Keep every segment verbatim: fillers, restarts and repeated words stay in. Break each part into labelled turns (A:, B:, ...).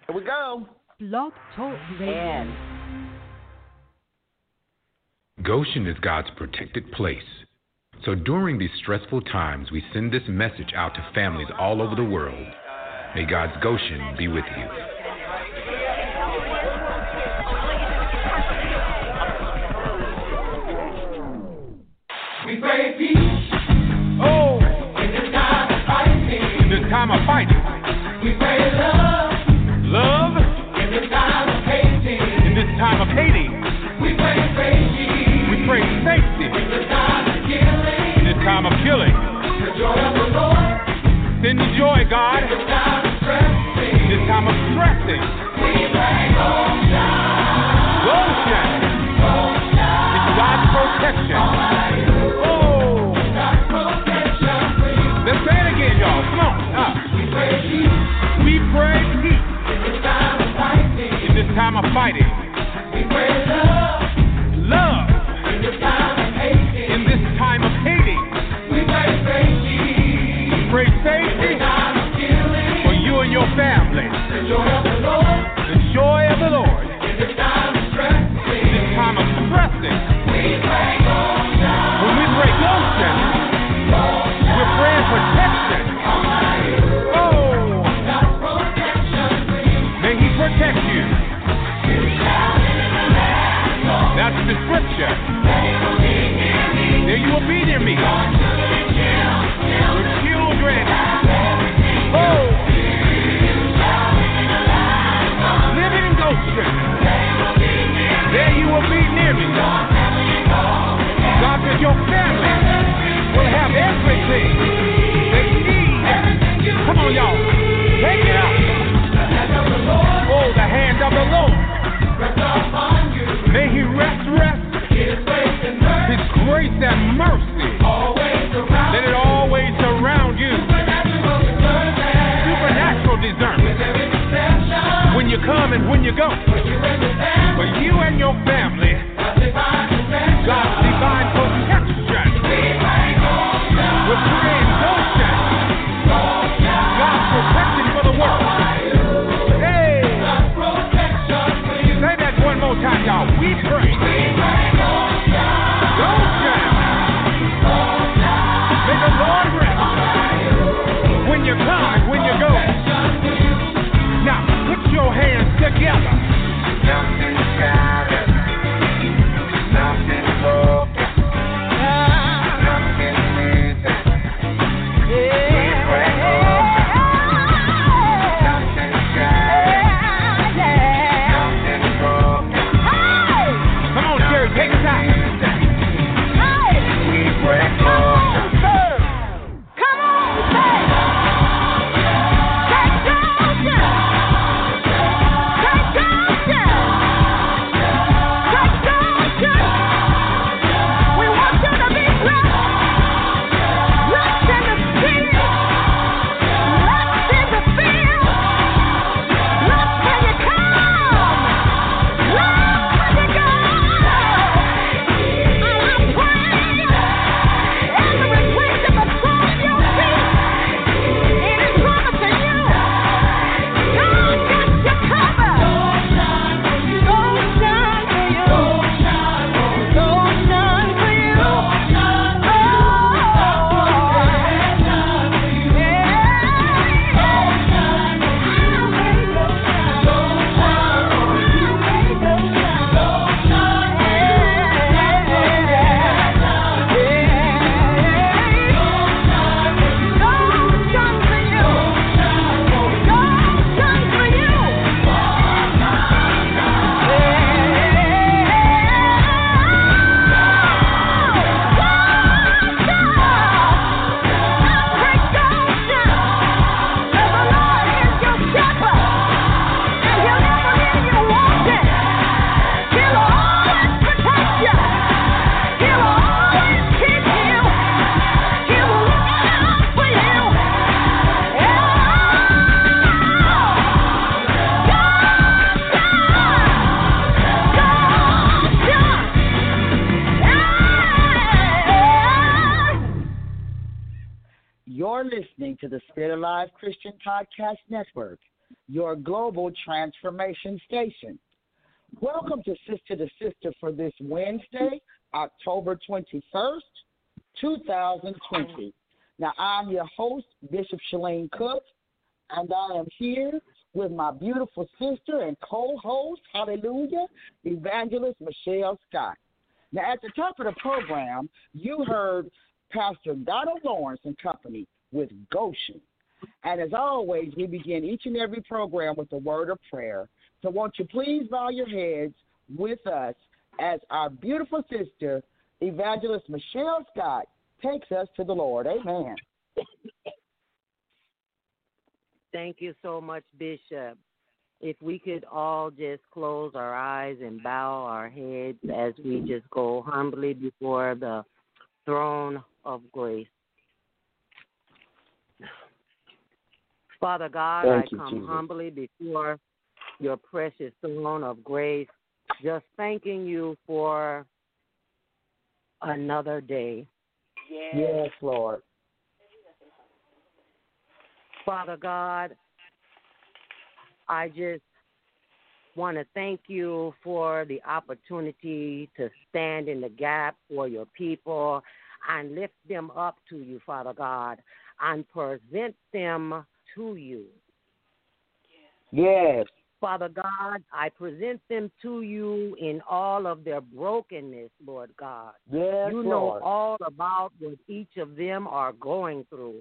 A: Here we go.
B: Blog Talk Radio.
A: And
C: Goshen is God's protected place. So during these stressful times, we send this message out to families all over the world. May God's Goshen be with you.
D: We pray peace. Oh, in this time of fighting.
C: In this time of fighting.
D: We pray love.
C: Love.
D: In this time of hating.
C: In this time of hating.
D: We pray safety.
C: We pray safety.
D: In this time of killing.
C: In this time of killing.
D: The joy of the Lord.
C: Send the joy, God.
D: In this time of stressing.
C: In this time of stressing.
D: We pray Goshen.
C: Goshen.
D: Goshen.
C: It's God's protection. Oh.
D: God's protection for you.
C: Let's say it again, y'all. Come on. Uh.
D: We pray peace.
C: We pray peace.
D: In this time of fighting.
C: In this time of fighting.
D: We pray love.
C: Love.
D: In this time of hating.
C: In this time of hating.
D: We pray safety.
C: We pray safety
D: In this time of killing.
C: for you and your family.
D: The joy of the Lord.
C: The joy of the Lord.
D: In this time of stressing.
C: In this time of stressing.
D: We pray Goshen.
C: When we pray Goshen, we're praying protection. Oh,
D: God's protection for you.
C: may He protect you. That's the scripture. There you will be near me. Your children. Oh, living in Goshen. There you will be near me. God says your family will have everything they need. Come on, y'all. Take it up. Oh, the hand of the Lord.
D: Rest upon you.
C: May He rest, rest.
D: His grace and mercy.
C: His grace and mercy.
D: Always around.
C: Let it always surround you.
D: Supernatural discernment.
C: Supernatural discernment.
D: Every deception.
C: When you come and when you go.
D: For you and your family.
C: For you and your family.
D: God's divine protection.
C: God's divine protection.
D: We pray Goshen.
C: We're praying Goshen. God's protection for the world. Hey.
D: God's protection for you.
C: Say that one more time, y'all. We pray.
D: We pray Goshen.
C: Goshen. May the Lord rest. When you come and when you go. Now, put your hands together.
D: Nothing scattered. Nothing broken. Nothing missing. We pray Goshen. Nothing scattered. Nothing broken.
C: Come on, Jerry, take us out.
D: We pray Goshen.
A: You're listening to the Spirit Alive Christian Podcast Network, your global transformation station. Welcome to Sister to Sister for this Wednesday, October twenty-first, twenty twenty. Now, I'm your host, Bishop Shalane Cook, and I am here with my beautiful sister and co-host, hallelujah, Evangelist Michelle Scott. Now, at the top of the program, you heard Pastor Donald Lawrence and Company with Goshen. And as always, we begin each and every program with a word of prayer. So won't you please bow your heads with us as our beautiful sister, Evangelist Michelle Scott, takes us to the Lord. Amen.
B: Thank you so much, Bishop. If we could all just close our eyes and bow our heads as we just go humbly before the throne of grace. Father God,
A: Thank
B: I
A: you,
B: come
A: Jesus.
B: humbly before your precious throne of grace, just thanking you for another day.
A: Yes, yes Lord.
B: Father God, I just want to thank you for the opportunity to stand in the gap for your people and lift them up to you, Father God, and present them to you.
A: Yes.
B: Father God, I present them to you in all of their brokenness, Lord God.
A: Yes,
B: you know
A: Lord.
B: all about what each of them are going through.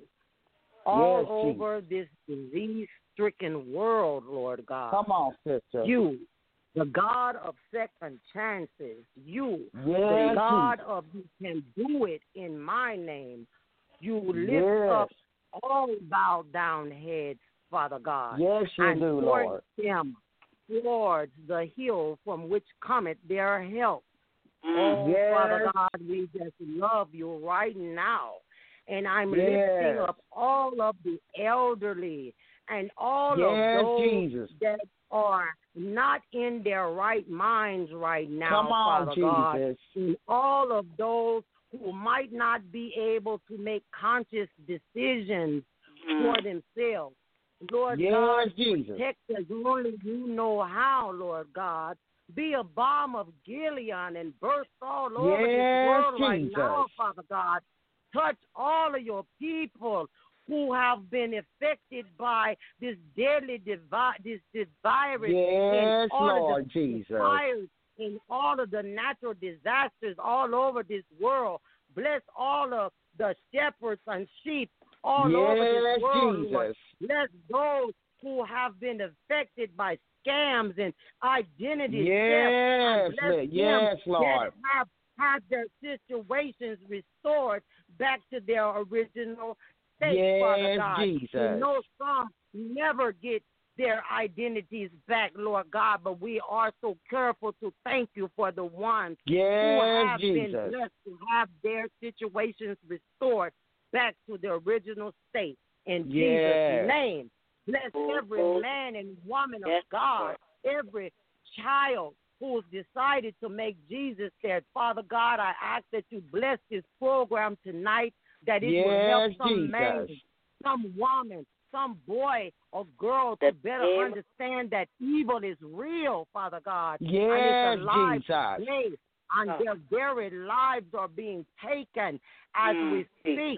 B: All
A: yes,
B: over this disease-stricken world, Lord God.
A: Come on, sister.
B: You, the God of second chances. You,
A: yes,
B: the God
A: Jesus.
B: of who can do it in my name. You lift
A: yes.
B: up all bowed down heads, Father God.
A: Yes, you
B: and
A: do,
B: point
A: Lord.
B: them towards the hill from which cometh their help.
A: Mm.
B: Oh,
A: yes.
B: Father God, we just love you right now. And I'm
A: yes.
B: lifting up all of the elderly and all
A: yes,
B: of those
A: Jesus.
B: that are not in their right minds right now,
A: Come on,
B: Father
A: Jesus.
B: God. And all of those who might not be able to make conscious decisions mm. for themselves. Lord
A: yes,
B: God,
A: Jesus.
B: protect us only you know how, Lord God. Be a balm of Gilead and burst all over
A: yes,
B: this world
A: Jesus.
B: right now, Father God. Touch all of your people who have been affected by this deadly devi- this, this virus.
A: Yes,
B: all
A: Lord
B: of the,
A: Jesus.
B: The fires and all of the natural disasters all over this world. Bless all of the shepherds and sheep all
A: yes,
B: over this world,
A: Jesus.
B: Lord. Bless those who have been affected by scams and identity
A: yes,
B: theft. And bless
A: yes,
B: them
A: Lord.
B: that have had their situations restored back to their original state,
A: yes,
B: Father God.
A: Jesus.
B: We know some never get their identities back, Lord God, but we are so careful to thank you for the ones
A: yes,
B: who have
A: Jesus.
B: been blessed to have their situations restored back to their original state. In
A: yes.
B: Jesus' name, bless every man and woman of God, every child who's decided to make Jesus their Father God. I ask that you bless this program tonight, that it
A: yes,
B: will help some
A: Jesus.
B: man, some woman, some boy or girl to better understand that evil is real, Father God.
A: Yes,
B: and it's alive
A: Jesus.
B: today, and
A: oh.
B: their very lives are being taken as mm. we speak.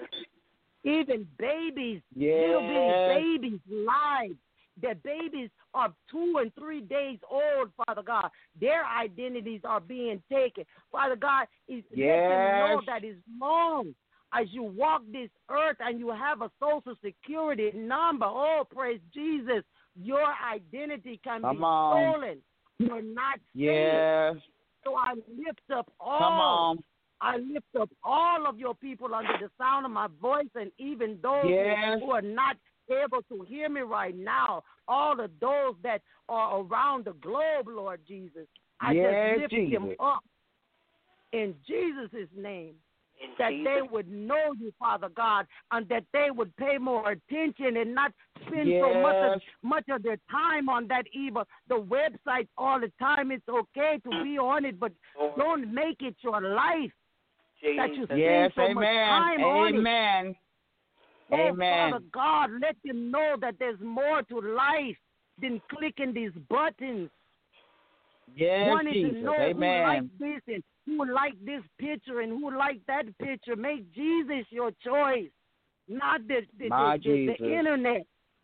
B: Even babies,
A: yes.
B: little bitty babies' lives. The babies are two and three days old, Father God. Their identities are being taken. Father God, is
A: yes.
B: let them know that it's wrong as you walk this earth and you have a social security number. Oh, praise Jesus. Your identity can
A: Come
B: be
A: on.
B: stolen. You're not
A: yes.
B: safe. So I lift up all.
A: Come on.
B: I lift up all of your people under the sound of my voice, and even those
A: yes.
B: who, who are not able to hear me right now, all of those that are around the globe, Lord Jesus. I
A: yes,
B: just lift
A: Jesus.
B: them up in Jesus' name,
E: in
B: that
E: Jesus.
B: they would know you, Father God, and that they would pay more attention and not spend
A: yes.
B: so much of, much of their time on that evil, the website all the time. It's okay to be on it, but don't make it your life.
E: Jesus.
B: That you spend
A: yes,
B: so
A: amen.
B: much time on it.
A: Amen.
B: Oh,
A: Amen.
B: Father God, let them know that there's more to life than clicking these buttons.
A: Yes,
B: Wanted
A: Jesus.
B: to know
A: Amen.
B: who liked this and who liked this picture and who liked that picture. Make Jesus your choice, not the the,
A: My
B: the, the,
A: Jesus.
B: the internet.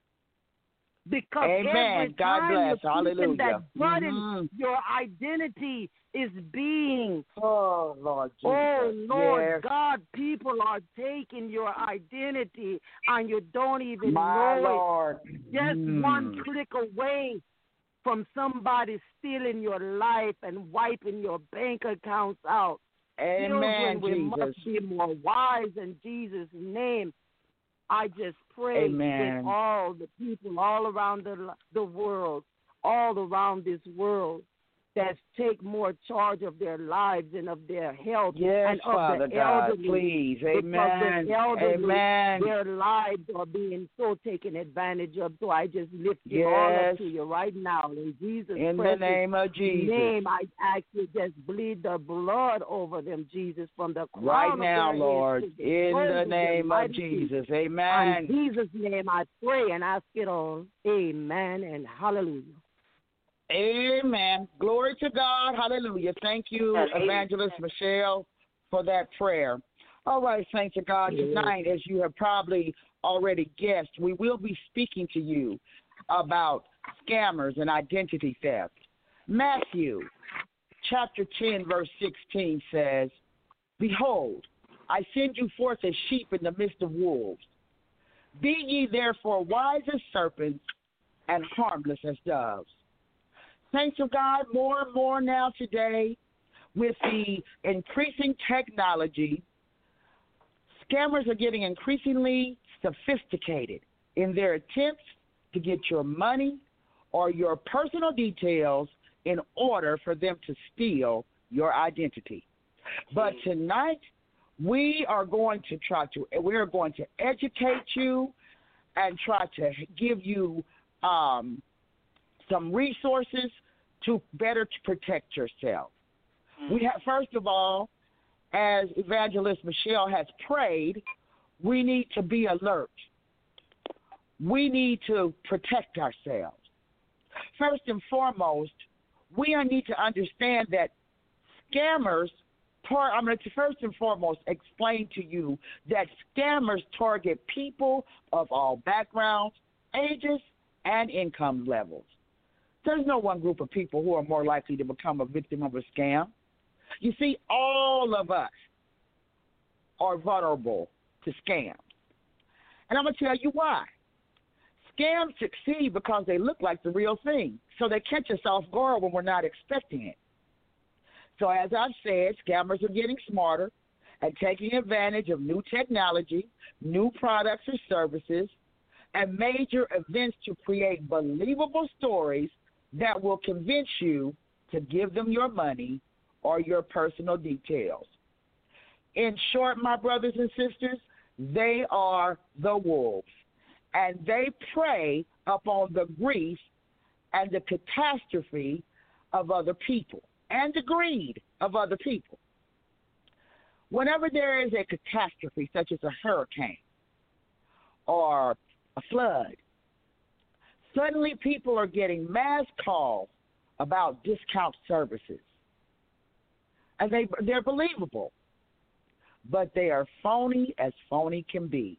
B: Because
A: Amen.
B: every
A: God
B: time
A: bless.
B: you're clicking
A: Hallelujah.
B: that button,
A: Mhm.
B: your identity is being.
A: Oh, Lord Jesus.
B: Oh, Lord
A: Yes.
B: God, people are taking your identity and you don't even
A: My
B: know
A: Lord.
B: it. Just
A: Mm.
B: one click away from somebody stealing your life and wiping your bank accounts out.
A: Amen,
B: Children, we
A: Jesus.
B: must be more wise in Jesus' name. I just pray
A: Amen.
B: with all the people all around the the world, all around this world, that take more charge of their lives and of their health
A: Yes,
B: and of
A: Father
B: the
A: God,
B: elderly.
A: please.
B: Because
A: Amen.
B: the elderly,
A: Amen.
B: their lives are being so taken advantage of. So I just lift you all
A: Yes.
B: up to you right now in Jesus'
A: In the
B: precious
A: name of Jesus.
B: name. I ask you just bleed the blood over them, Jesus, from the crown
A: Right
B: of
A: now,
B: their
A: Lord.
B: heads to the
A: In
B: soles
A: the
B: of their
A: name of
B: mighty feet.
A: Jesus.
B: In
A: Amen.
B: Jesus' name I pray and ask it all. Amen and hallelujah.
A: Amen. Glory to God. Hallelujah. Thank you, Evangelist Michelle, for that prayer. All right, saints of God, tonight, as you have probably already guessed, we will be speaking to you about scammers and identity theft. Matthew chapter ten, verse sixteen says, Behold, I send you forth as sheep in the midst of wolves. Be ye therefore wise as serpents and harmless as doves. Saints of God, more and more now today, with the increasing technology, scammers are getting increasingly sophisticated in their attempts to get your money or your personal details in order for them to steal your identity. But tonight, we are going to try to, we are going to educate you and try to give you um, some resources to better protect yourself. We have, first of all, as Evangelist Michelle has prayed, we need to be alert. We need to protect ourselves. First and foremost, we need to understand that scammers, tar- I'm going to first and foremost explain to you that scammers target people of all backgrounds, ages, and income levels. There's no one group of people who are more likely to become a victim of a scam. You see, all of us are vulnerable to scams. And I'm going to tell you why. Scams succeed because they look like the real thing. So they catch us off guard when we're not expecting it. So as I've said, scammers are getting smarter at taking advantage of new technology, new products or services, and major events to create believable stories that will convince you to give them your money or your personal details. In short, my brothers and sisters, they are the wolves, and they prey upon the grief and the catastrophe of other people and the greed of other people. Whenever there is a catastrophe, such as a hurricane or a flood, suddenly people are getting mass calls about discount services. And they, they're believable, but they are phony as phony can be.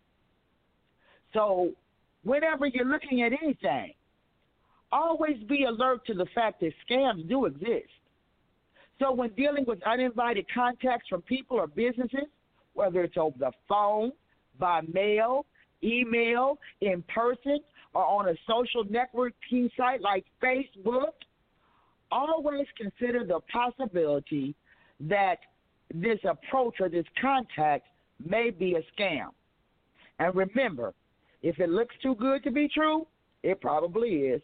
A: So whenever you're looking at anything, always be alert to the fact that scams do exist. So when dealing with uninvited contacts from people or businesses, whether it's over the phone, by mail, email, in person, or on a social networking site like Facebook, always consider the possibility that this approach or this contact may be a scam. And remember, if it looks too good to be true, it probably is.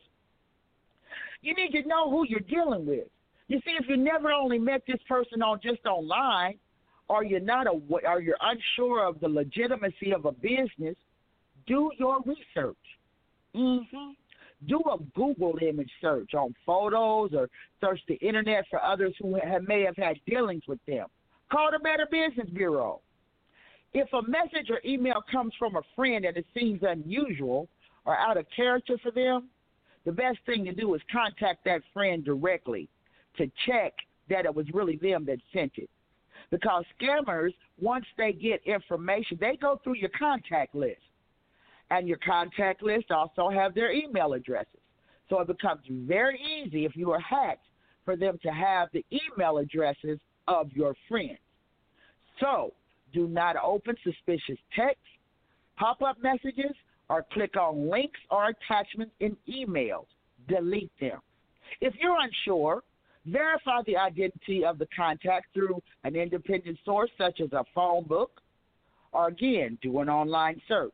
A: You need to know who you're dealing with. You see, if you never only met this person on just online, or you're not a, or you're unsure of the legitimacy of a business, do your research. Mm-hmm. Do a Google image search on photos or search the internet for others who have, may have had dealings with them. Call the Better Business Bureau. If a message or email comes from a friend and it seems unusual or out of character for them, the best thing to do is contact that friend directly to check that it was really them that sent it. Because scammers, once they get information, they go through your contact list. And your contact list also have their email addresses. So it becomes very easy if you are hacked for them to have the email addresses of your friends. So do not open suspicious texts, pop-up messages, or click on links or attachments in emails. Delete them. If you're unsure, verify the identity of the contact through an independent source such as a phone book, or again, do an online search.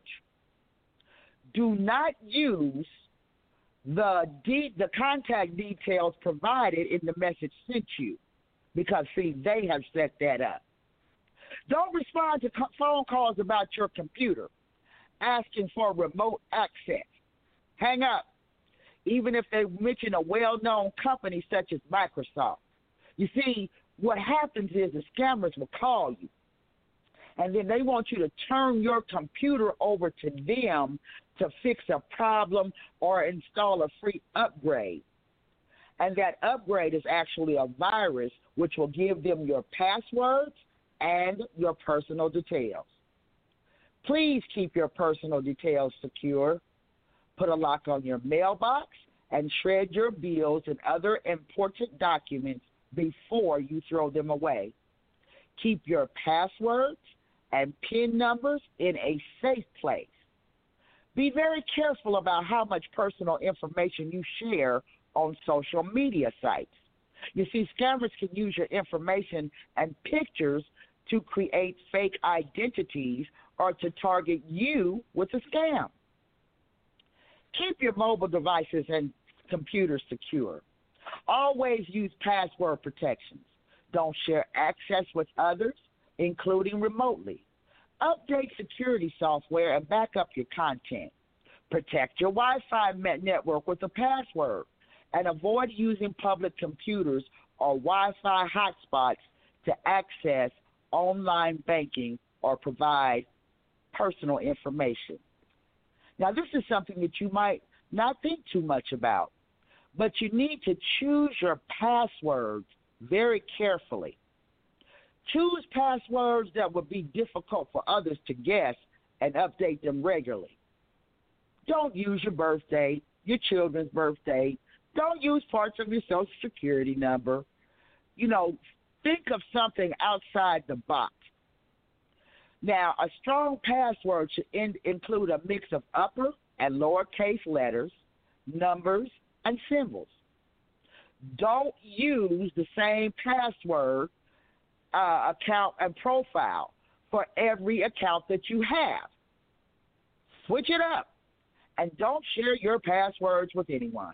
A: Do not use the de- the contact details provided in the message sent you because, see, they have set that up. Don't respond to co- phone calls about your computer asking for remote access. Hang up, even if they mention a well-known company such as Microsoft. You see, what happens is the scammers will call you, and then they want you to turn your computer over to them to fix a problem or install a free upgrade. And that upgrade is actually a virus which will give them your passwords and your personal details. Please keep your personal details secure. Put a lock on your mailbox and shred your bills and other important documents before you throw them away. Keep your passwords and PIN numbers in a safe place. Be very careful about how much personal information you share on social media sites. You see, scammers can use your information and pictures to create fake identities or to target you with a scam. Keep your mobile devices and computers secure. Always use password protections. Don't share access with others, including remotely. Update security software and back up your content. Protect your Wi-Fi network with a password and avoid using public computers or Wi-Fi hotspots to access online banking or provide personal information. Now, this is something that you might not think too much about, but you need to choose your passwords very carefully. Choose passwords that would be difficult for others to guess and update them regularly. Don't use your birth date, your children's birth date. Don't use parts of your Social Security number. You know, think of something outside the box. Now, a strong password should in, include a mix of upper and lowercase letters, numbers, and symbols. Don't use the same password uh, account and profile for every account that you have. Switch it up, and don't share your passwords with anyone.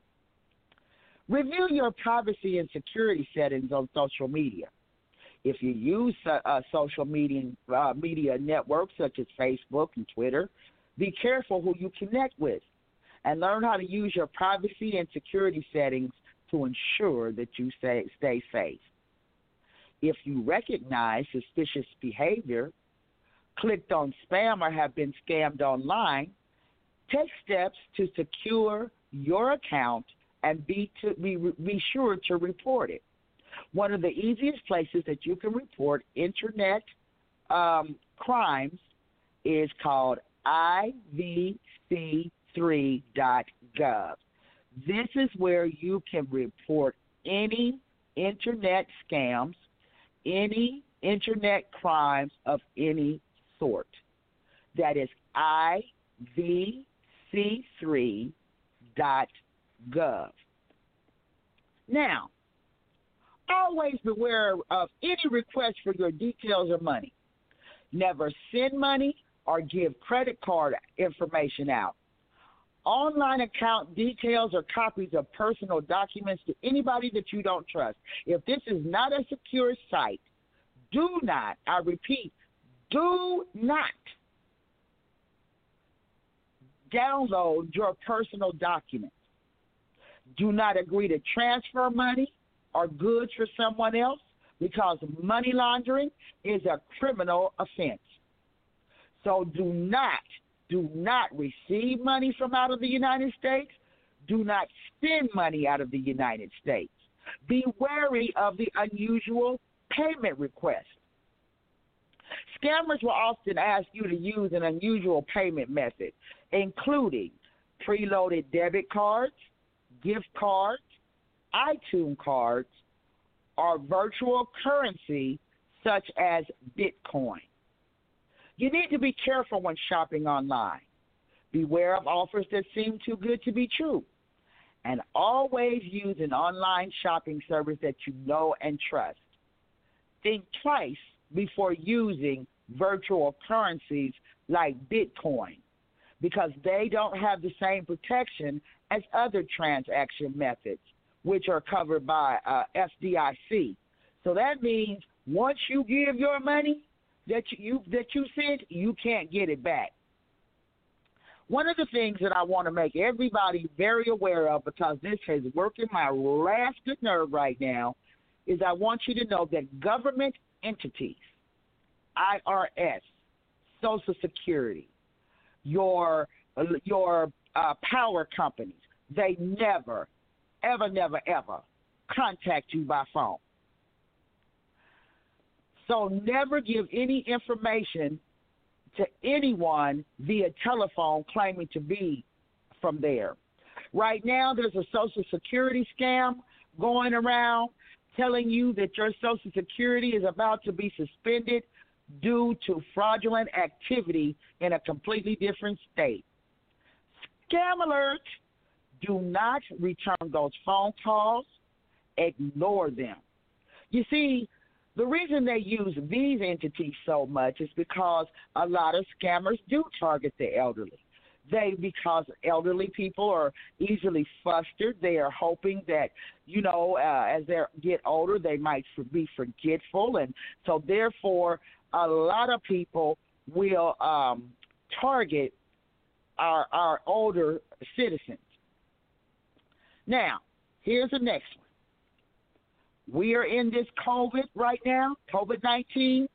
A: Review your privacy and security settings on social media. If you use uh, uh, social media, uh, media networks such as Facebook and Twitter, be careful who you connect with and learn how to use your privacy and security settings to ensure that you stay, stay safe. If you recognize suspicious behavior, clicked on spam, or have been scammed online, take steps to secure your account and be, to, be, be sure to report it. One of the easiest places that you can report internet um, crimes is called I V C three dot gov. This is where you can report any internet scams, any internet crimes of any sort. That is I V C three dot gov. Now, always beware of any request for your details or money. Never send money or give credit card information out. Online account details or copies of personal documents to anybody that you don't trust. If this is not a secure site, do not, I repeat, do not download your personal documents. Do not agree to transfer money or goods for someone else, because money laundering is a criminal offense. So do not, do not receive money from out of the United States. Do not send money out of the United States. Be wary of the unusual payment request. Scammers will often ask you to use an unusual payment method, including preloaded debit cards, gift cards, iTunes cards, or virtual currency such as Bitcoin. You need to be careful when shopping online. Beware of offers that seem too good to be true. And always use an online shopping service that you know and trust. Think twice before using virtual currencies like Bitcoin, because they don't have the same protection as other transaction methods, which are covered by uh, F D I C. So that means once you give your money that you that you sent, you can't get it back. One of the things that I want to make everybody very aware of, because this is working my last good nerve right now, is I want you to know that government entities, I R S, Social Security, your your uh, power companies, they never, ever, never, ever contact you by phone. So never give any information to anyone via telephone claiming to be from there. Right now, there's a Social Security scam going around telling you that your Social Security is about to be suspended due to fraudulent activity in a completely different state. Scam alert! Do not return those phone calls. Ignore them. You see, the reason they use these entities so much is because a lot of scammers do target the elderly. They, because elderly people are easily flustered, they are hoping that, you know, uh, as they get older, they might be forgetful. And so, therefore, a lot of people will um, target our, our older citizens. Now, here's the next one. We are in this COVID right now, COVID nineteen.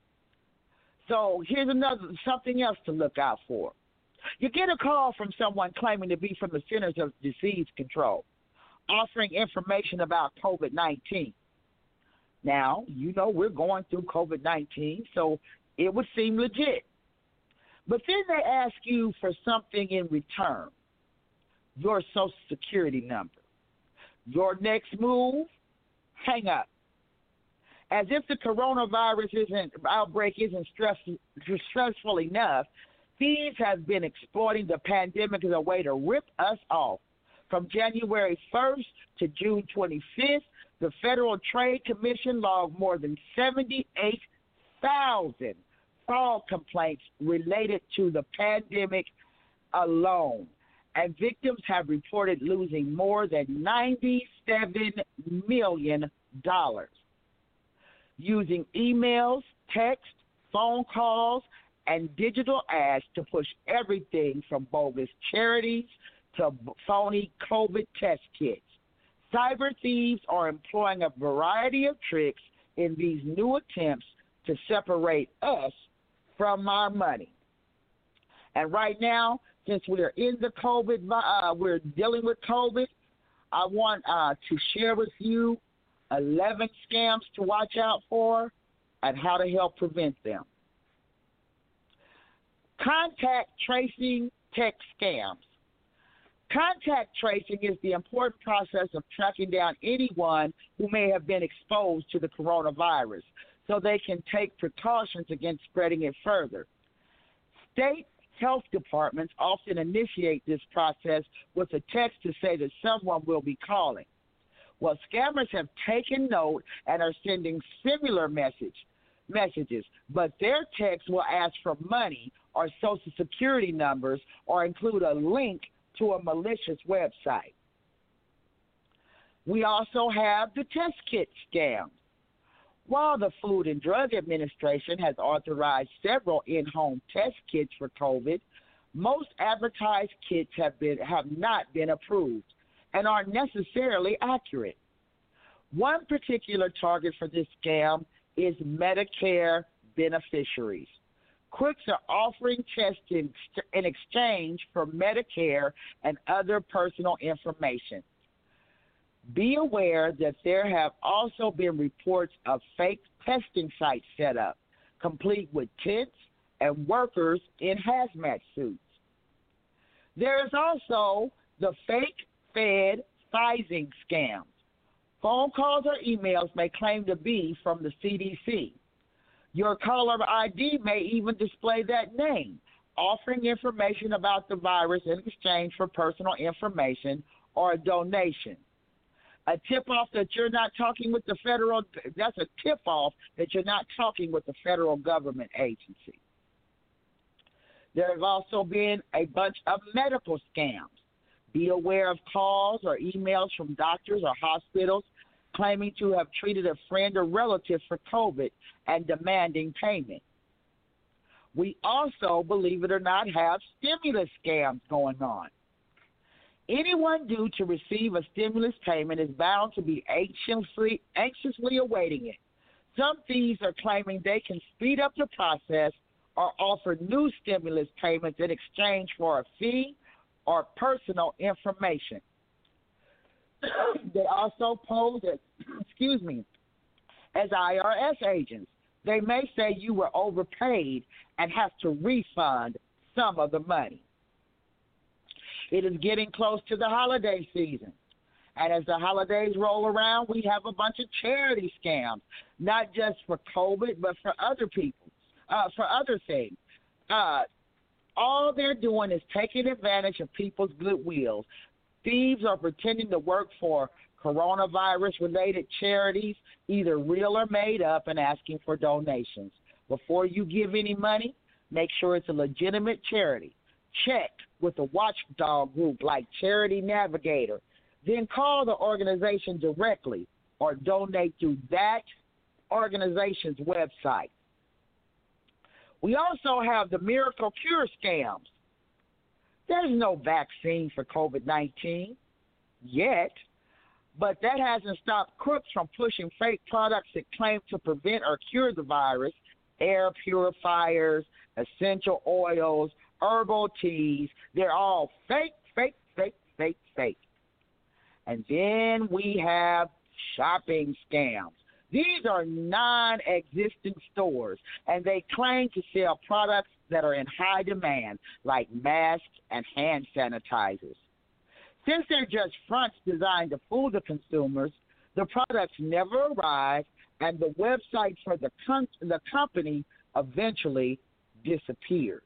A: So here's another something else to look out for. You get a call from someone claiming to be from the Centers of Disease Control, offering information about COVID nineteen. Now, you know we're going through COVID nineteen, so it would seem legit. But then they ask you for something in return, your Social Security number. Your next move, hang up. As if the coronavirus isn't, outbreak isn't stress, stressful enough, thieves have been exploiting the pandemic as a way to rip us off. From January first to June twenty-fifth, the Federal Trade Commission logged more than seventy-eight thousand fraud complaints related to the pandemic alone. And victims have reported losing more than ninety-seven million dollars. Using emails, text, phone calls, and digital ads to push everything from bogus charities to phony COVID test kits. Cyber thieves are employing a variety of tricks in these new attempts to separate us from our money. And right now, since we're in the COVID, uh, we're dealing with COVID, I want uh, to share with you eleven scams to watch out for and how to help prevent them. Contact tracing text scams. Contact tracing is the important process of tracking down anyone who may have been exposed to the coronavirus so they can take precautions against spreading it further. State health departments often initiate this process with a text to say that someone will be calling. Well, scammers have taken note and are sending similar message, messages, but their text will ask for money or Social Security numbers or include a link to a malicious website. We also have the test kit scams. While the Food and Drug Administration has authorized several in-home test kits for COVID, most advertised kits have been have not been approved and aren't necessarily accurate. One particular target for this scam is Medicare beneficiaries. Crooks are offering testing in exchange for Medicare and other personal information. Be aware that there have also been reports of fake testing sites set up, complete with tents and workers in hazmat suits. There is also the fake Fed phishing scams. Phone calls or emails may claim to be from the C D C. Your caller I D may even display that name, offering information about the virus in exchange for personal information or a donation. A tip-off that you're not talking with the federal, that's a tip-off that you're not talking with the federal government agency. There have also been a bunch of medical scams. Be aware of calls or emails from doctors or hospitals claiming to have treated a friend or relative for COVID and demanding payment. We also, believe it or not, have stimulus scams going on. Anyone due to receive a stimulus payment is bound to be anxiously, anxiously awaiting it. Some thieves are claiming they can speed up the process or offer new stimulus payments in exchange for a fee or personal information. They also pose as, excuse me, as I R S agents. They may say you were overpaid and have to refund some of the money. It is getting close to the holiday season. And as the holidays roll around, we have a bunch of charity scams, not just for COVID, but for other people, uh, for other things. Uh, all they're doing is taking advantage of people's goodwill. Thieves are pretending to work for coronavirus-related charities, either real or made up, and asking for donations. Before you give any money, make sure it's a legitimate charity. Check with a watchdog group like Charity Navigator. Then call the organization directly or donate through that organization's website. We also have the miracle cure scams. There's no vaccine for COVID nineteen yet, but that hasn't stopped crooks from pushing fake products that claim to prevent or cure the virus, air purifiers, essential oils, herbal teas. They're all fake, fake, fake, fake, fake. And then we have shopping scams. These are non-existent stores, and they claim to sell products that are in high demand, like masks and hand sanitizers. Since they're just fronts designed to fool the consumers, the products never arrive, and the website for the, com- the company eventually disappears.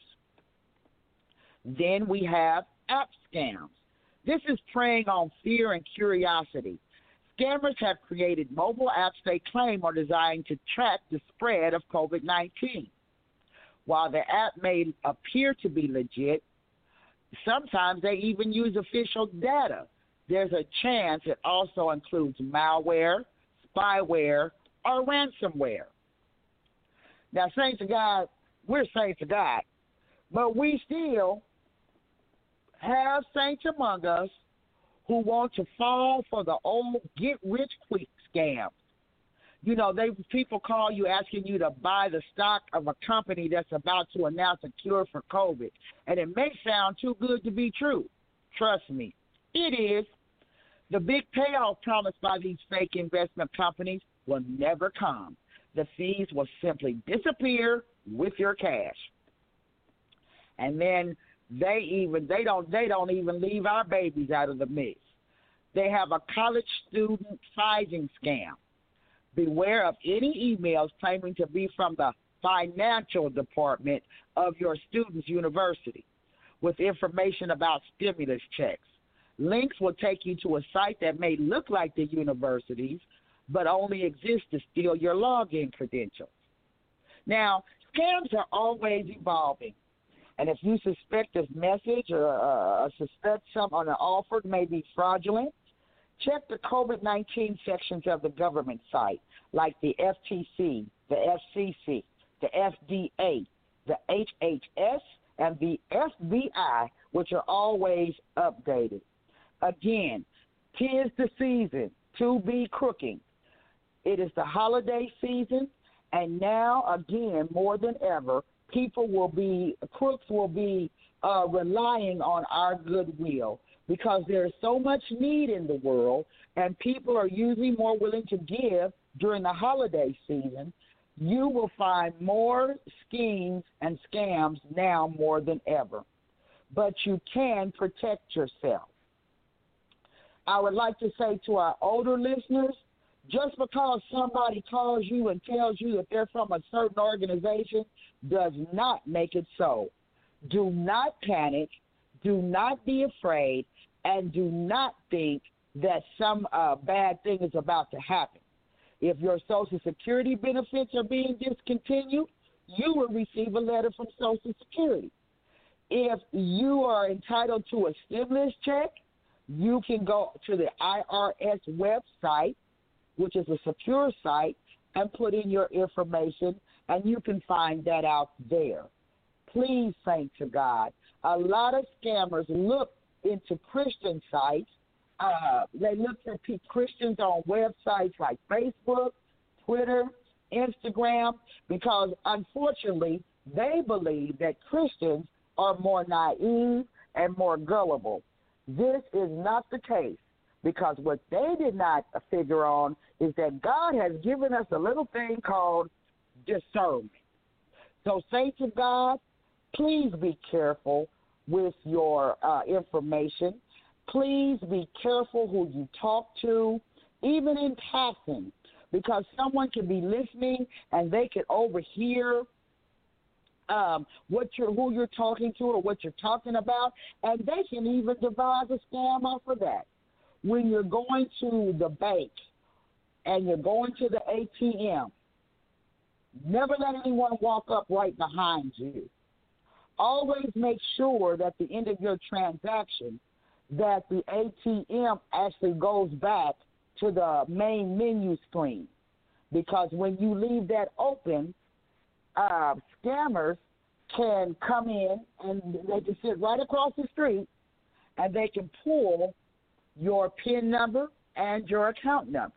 A: Then we have app scams. This is preying on fear and curiosity. Scammers have created mobile apps they claim are designed to track the spread of COVID nineteen. While the app may appear to be legit, sometimes they even use official data. There's a chance it also includes malware, spyware, or ransomware. Now, saints of God, we're saints of God, but we still have saints among us who want to fall for the old get-rich-quick scam. You know, they people call you asking you to buy the stock of a company that's about to announce a cure for COVID. And it may sound too good to be true. Trust me, it is. The big payoff promised by these fake investment companies will never come. The fees will simply disappear with your cash. And then they even they don't they don't even leave our babies out of the mix. They have a college student phishing scam. Beware of any emails claiming to be from the financial department of your student's university with information about stimulus checks. Links will take you to a site that may look like the university's, but only exists to steal your login credentials. Now, scams are always evolving, and if you suspect this message or uh, suspect some on the offer may be fraudulent, check the COVID nineteen sections of the government site, like the F T C, the F C C, the F D A, the H H S, and the F B I, which are always updated. Again, 'tis the season to be crooking. It is the holiday season, and now, again, more than ever, people will be, crooks will be uh, relying on our goodwill because there is so much need in the world and people are usually more willing to give during the holiday season. You will find more schemes and scams now more than ever. But you can protect yourself. I would like to say to our older listeners, just because somebody calls you and tells you that they're from a certain organization does not make it so. Do not panic, do not be afraid, and do not think that some uh, bad thing is about to happen. If your Social Security benefits are being discontinued, you will receive a letter from Social Security. If you are entitled to a stimulus check, you can go to the I R S website, which is a secure site, and put in your information, and you can find that out there. Please, thanks to God. A lot of scammers look into Christian sites. Uh, they look for Christians on websites like Facebook, Twitter, Instagram, because unfortunately they believe that Christians are more naive and more gullible. This is not the case, because what they did not figure on is that God has given us a little thing called discernment. So, saints of God, please be careful with your uh, information. Please be careful who you talk to, even in passing, because someone can be listening and they can overhear um, what you're, who you're talking to or what you're talking about, and they can even devise a scam off of that. When you're going to the bank and you're going to the A T M, never let anyone walk up right behind you. Always make sure that at the end of your transaction that the A T M actually goes back to the main menu screen, because when you leave that open, uh, scammers can come in and they can sit right across the street and they can pull your PIN number and your account number.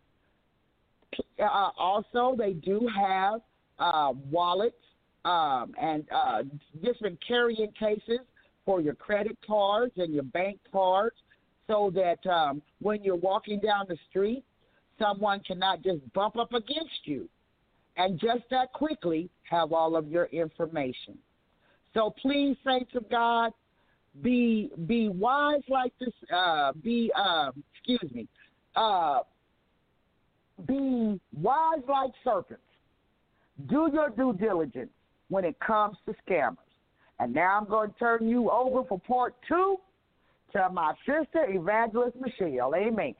A: Uh, also, they do have uh, wallets um, and uh, different carrying cases for your credit cards and your bank cards, so that um, when you're walking down the street, someone cannot just bump up against you and just that quickly have all of your information. So please, saints of God, be be wise like this. Uh, be um, excuse me. Uh, be wise like serpents. Do your due diligence when it comes to scammers. And now I'm going to turn you over for part two to my sister, Evangelist Michelle. Amen.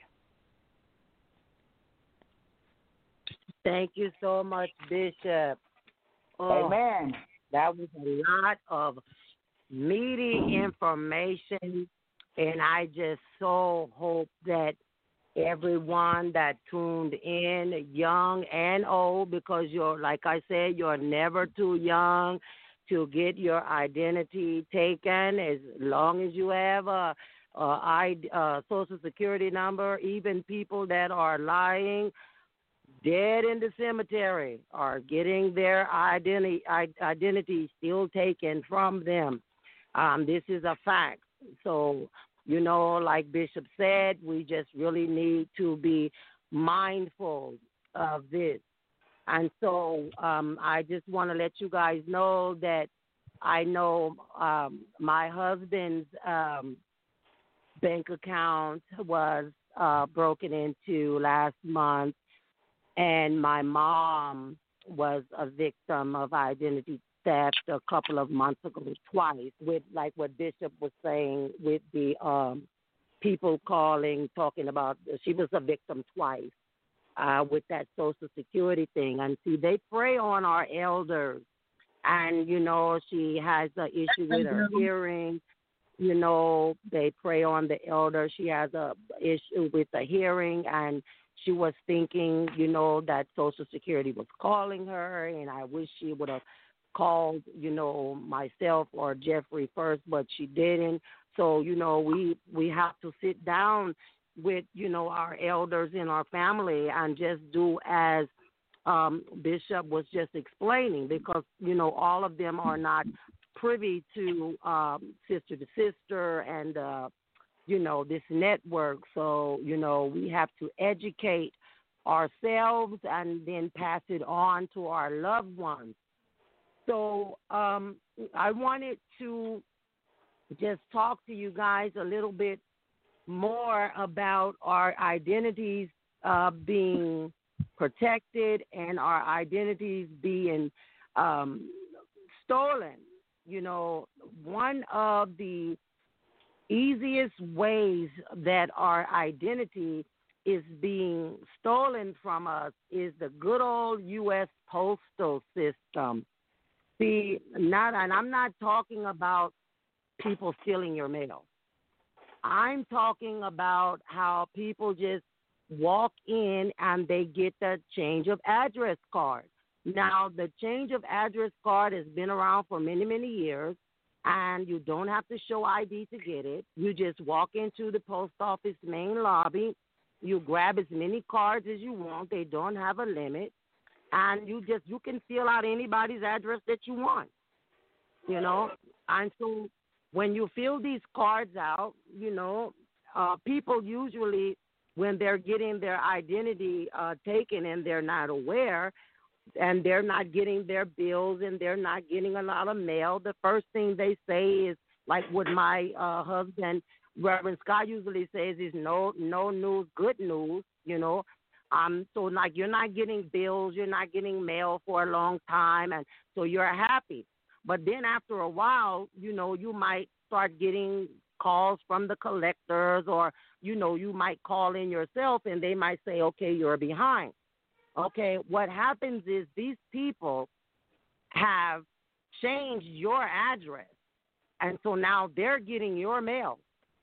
B: Thank you so much, Bishop. Oh,
A: Amen.
B: That was a lot of meaty information, and I just so hope that everyone that tuned in, young and old, because you're, like I said, you're never too young to get your identity taken, as long as you have a, a, I, a Social Security number. Even people that are lying, dead in the cemetery, are getting their identity identity still taken from them. Um, this is a fact. So, you know, like Bishop said, we just really need to be mindful of this. And so um, I just want to let you guys know that I know um, my husband's um, bank account was uh, broken into last month, and my mom was a victim of identity theft a couple of months ago twice, with like what Bishop was saying, with the um, people calling, talking about she was a victim twice. Uh, with that Social Security thing. And see, they prey on our elders. And, you know, she has an issue with her hearing. You know, they prey on the elder. She has a issue with the hearing, and she was thinking, you know, that Social Security was calling her, and I wish she would have called, you know, myself or Jeffrey first, but she didn't. So, you know, we, we have to sit down with, you know, our elders in our family and just do as um, Bishop was just explaining, because, you know, all of them are not privy to um, Sister to Sister and, uh, you know, this network. So, you know, we have to educate ourselves and then pass it on to our loved ones. So um, I wanted to just talk to you guys a little bit more about our identities uh, being protected and our identities being um, stolen. You know, one of the easiest ways that our identity is being stolen from us is the good old U S postal system. See, not, and I'm not talking about people stealing your mail. I'm talking about how people just walk in and they get the change of address card. Now, the change of address card has been around for many, many years, and you don't have to show I D to get it. You just walk into the post office main lobby. You grab as many cards as you want. They don't have a limit. And you just, you can fill out anybody's address that you want, you know. And so when you fill these cards out, you know, uh, people usually, when they're getting their identity uh, taken and they're not aware, and they're not getting their bills and they're not getting a lot of mail, the first thing they say is, like what my uh, husband, Reverend Scott, usually says is no no news, good news, you know. Um, so, like, you're not getting bills, you're not getting mail for a long time, and so you're happy. But then after a while, you know, you might start getting calls from the collectors, or, you know, you might call in yourself and they might say, okay, you're behind. Okay, what happens is these people have changed your address, and so now they're getting your mail.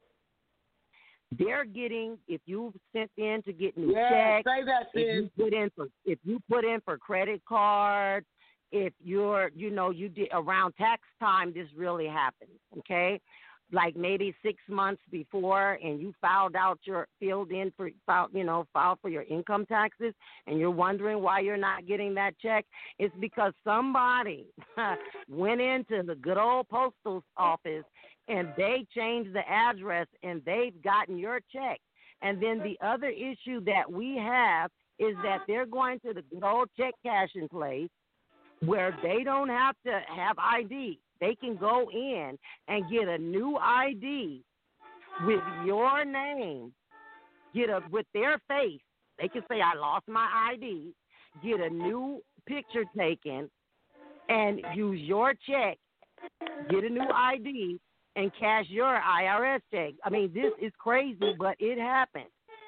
B: They're getting, if you sent in to get new
A: yeah,
B: checks,
A: say that,
B: if you put in for if you put in for credit cards, if you're, you know, you did around tax time, this really happens. Okay, like maybe six months before, and you filed out your filled in for filed, you know, filed for your income taxes, and you're wondering why you're not getting that check. It's because somebody went into the good old postal office and they changed the address and they've gotten your check. And then the other issue that we have is that they're going to the good old check cashing place where they don't have to have I D. They can go in and get a new I D with your name, get a with their face. They can say, I lost my I D, get a new picture taken, and use your check, get a new I D, and cash your I R S check. I mean, this is crazy, but it happens.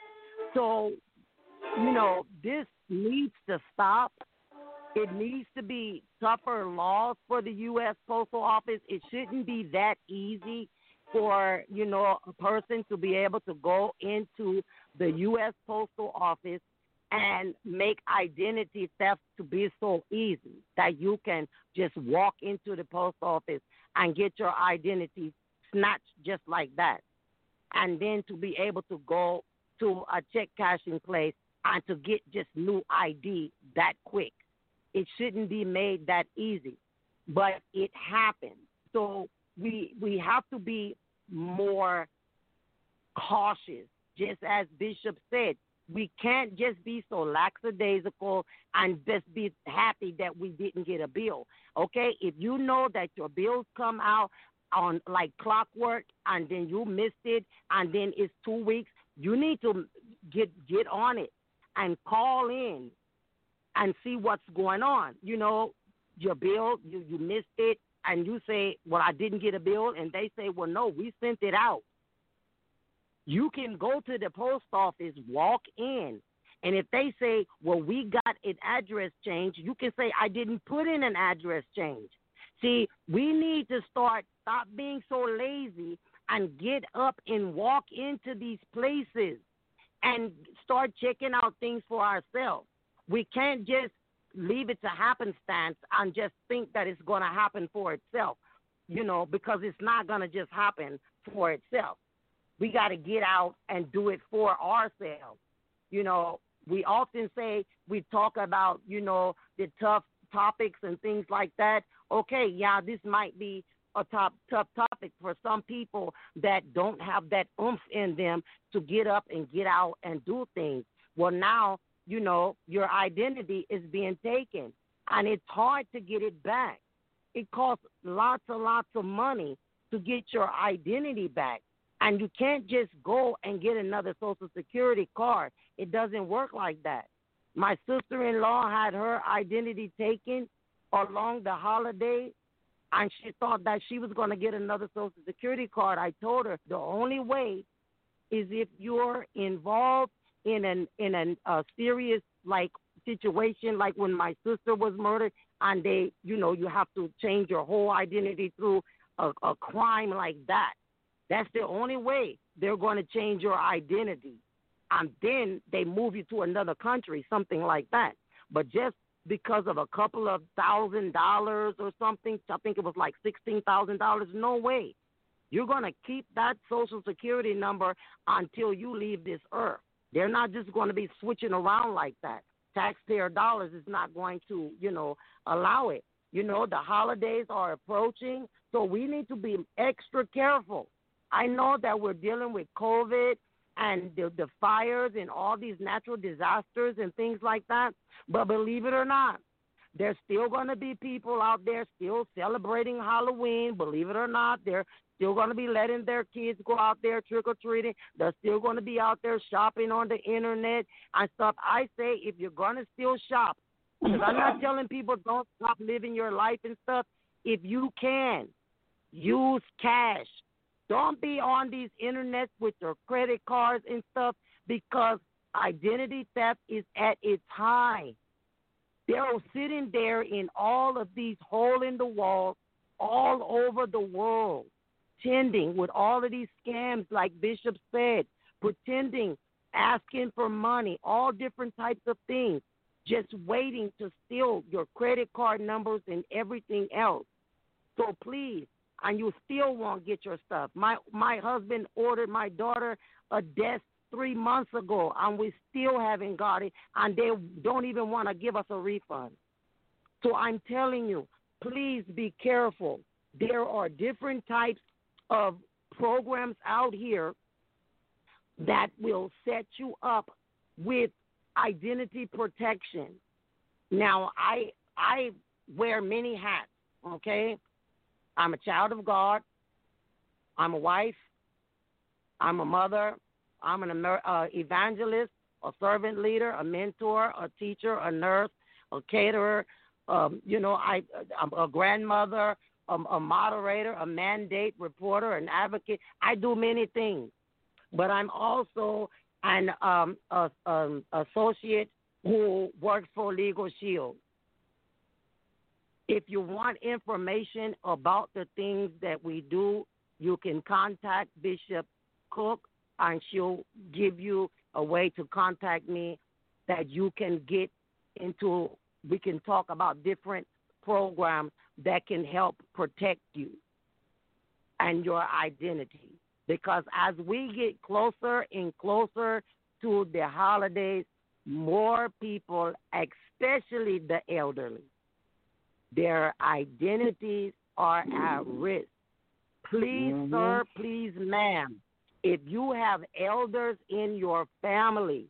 B: So, you know, this needs to stop. It needs to be tougher laws for the U S Postal Office. It shouldn't be that easy for, you know, a person to be able to go into the U S Postal Office and make identity theft to be so easy that you can just walk into the post office and get your identity snatched just like that. And then to be able to go to a check cashing place and to get just new I D that quick. It shouldn't be made that easy, but it happens. So we we have to be more cautious. Just as Bishop said, we can't just be so lackadaisical and just be happy that we didn't get a bill. Okay, if you know that your bills come out on like clockwork and then you missed it and then it's two weeks, you need to get get on it and call in and see what's going on. You know, your bill, you, you missed it, and you say, well, I didn't get a bill, and they say, well, no, we sent it out. You can go to the post office, walk in, and if they say, well, we got an address change, you can say, I didn't put in an address change. See, we need to start, stop being so lazy and get up and walk into these places and start checking out things for ourselves. We can't just leave it to happenstance and just think that it's going to happen for itself, you know, because it's not going to just happen for itself. We got to get out and do it for ourselves. You know, we often say we talk about, you know, the tough topics and things like that. Okay, yeah, this might be a top tough topic for some people that don't have that oomph in them to get up and get out and do things. Well, now, you know, your identity is being taken, and it's hard to get it back. It costs lots and lots of money to get your identity back. And you can't just go and get another Social Security card. It doesn't work like that. My sister-in-law had her identity taken along the holiday, and she thought that she was going to get another Social Security card. I told her the only way is if you're involved in an in an, a serious, like, situation, like when my sister was murdered, and they, you know, you have to change your whole identity through a, a crime like that. That's the only way they're going to change your identity. And then they move you to another country, something like that. But just because of a couple of thousand dollars or something, I think it was like sixteen thousand dollars, no way. You're going to keep that Social Security number until you leave this earth. They're not just going to be switching around like that. Taxpayer dollars is not going to, you know, allow it. You know, the holidays are approaching, so we need to be extra careful. I know that we're dealing with COVID and the, the fires and all these natural disasters and things like that, but believe it or not, there's still going to be people out there still celebrating Halloween. Believe it or not, they're still going to be letting their kids go out there trick-or-treating. They're still going to be out there shopping on the internet and stuff. I say if you're going to still shop, because I'm not telling people don't stop living your life and stuff. If you can, use cash. Don't be on these internets with your credit cards and stuff, because identity theft is at its high. They're sitting there in all of these hole-in-the-walls all over the world, pretending with all of these scams, like Bishop said, pretending, asking for money, all different types of things, just waiting to steal your credit card numbers and everything else. So please, and you still won't get your stuff. My my husband ordered my daughter a desk three months ago, and we still haven't got it, and they don't even want to give us a refund. So I'm telling you, please be careful. There are different types of programs out here that will set you up with identity protection. Now, I I wear many hats, okay? I'm a child of God. I'm a wife. I'm a mother. I'm an uh, evangelist, a servant leader, a mentor, a teacher, a nurse, a caterer. Um, you know, I, I'm a grandmother, a, a moderator, a mandate reporter, an advocate. I do many things, but I'm also an um, a, um, associate who works for Legal Shield. If you want information about the things that we do, you can contact Bishop Cook, and she'll give you a way to contact me that you can get into. We can talk about different programs that can help protect you and your identity. Because as we get closer and closer to the holidays, more people, especially the elderly, their identities are at risk. Please, mm-hmm. sir, please, ma'am, if you have elders in your family,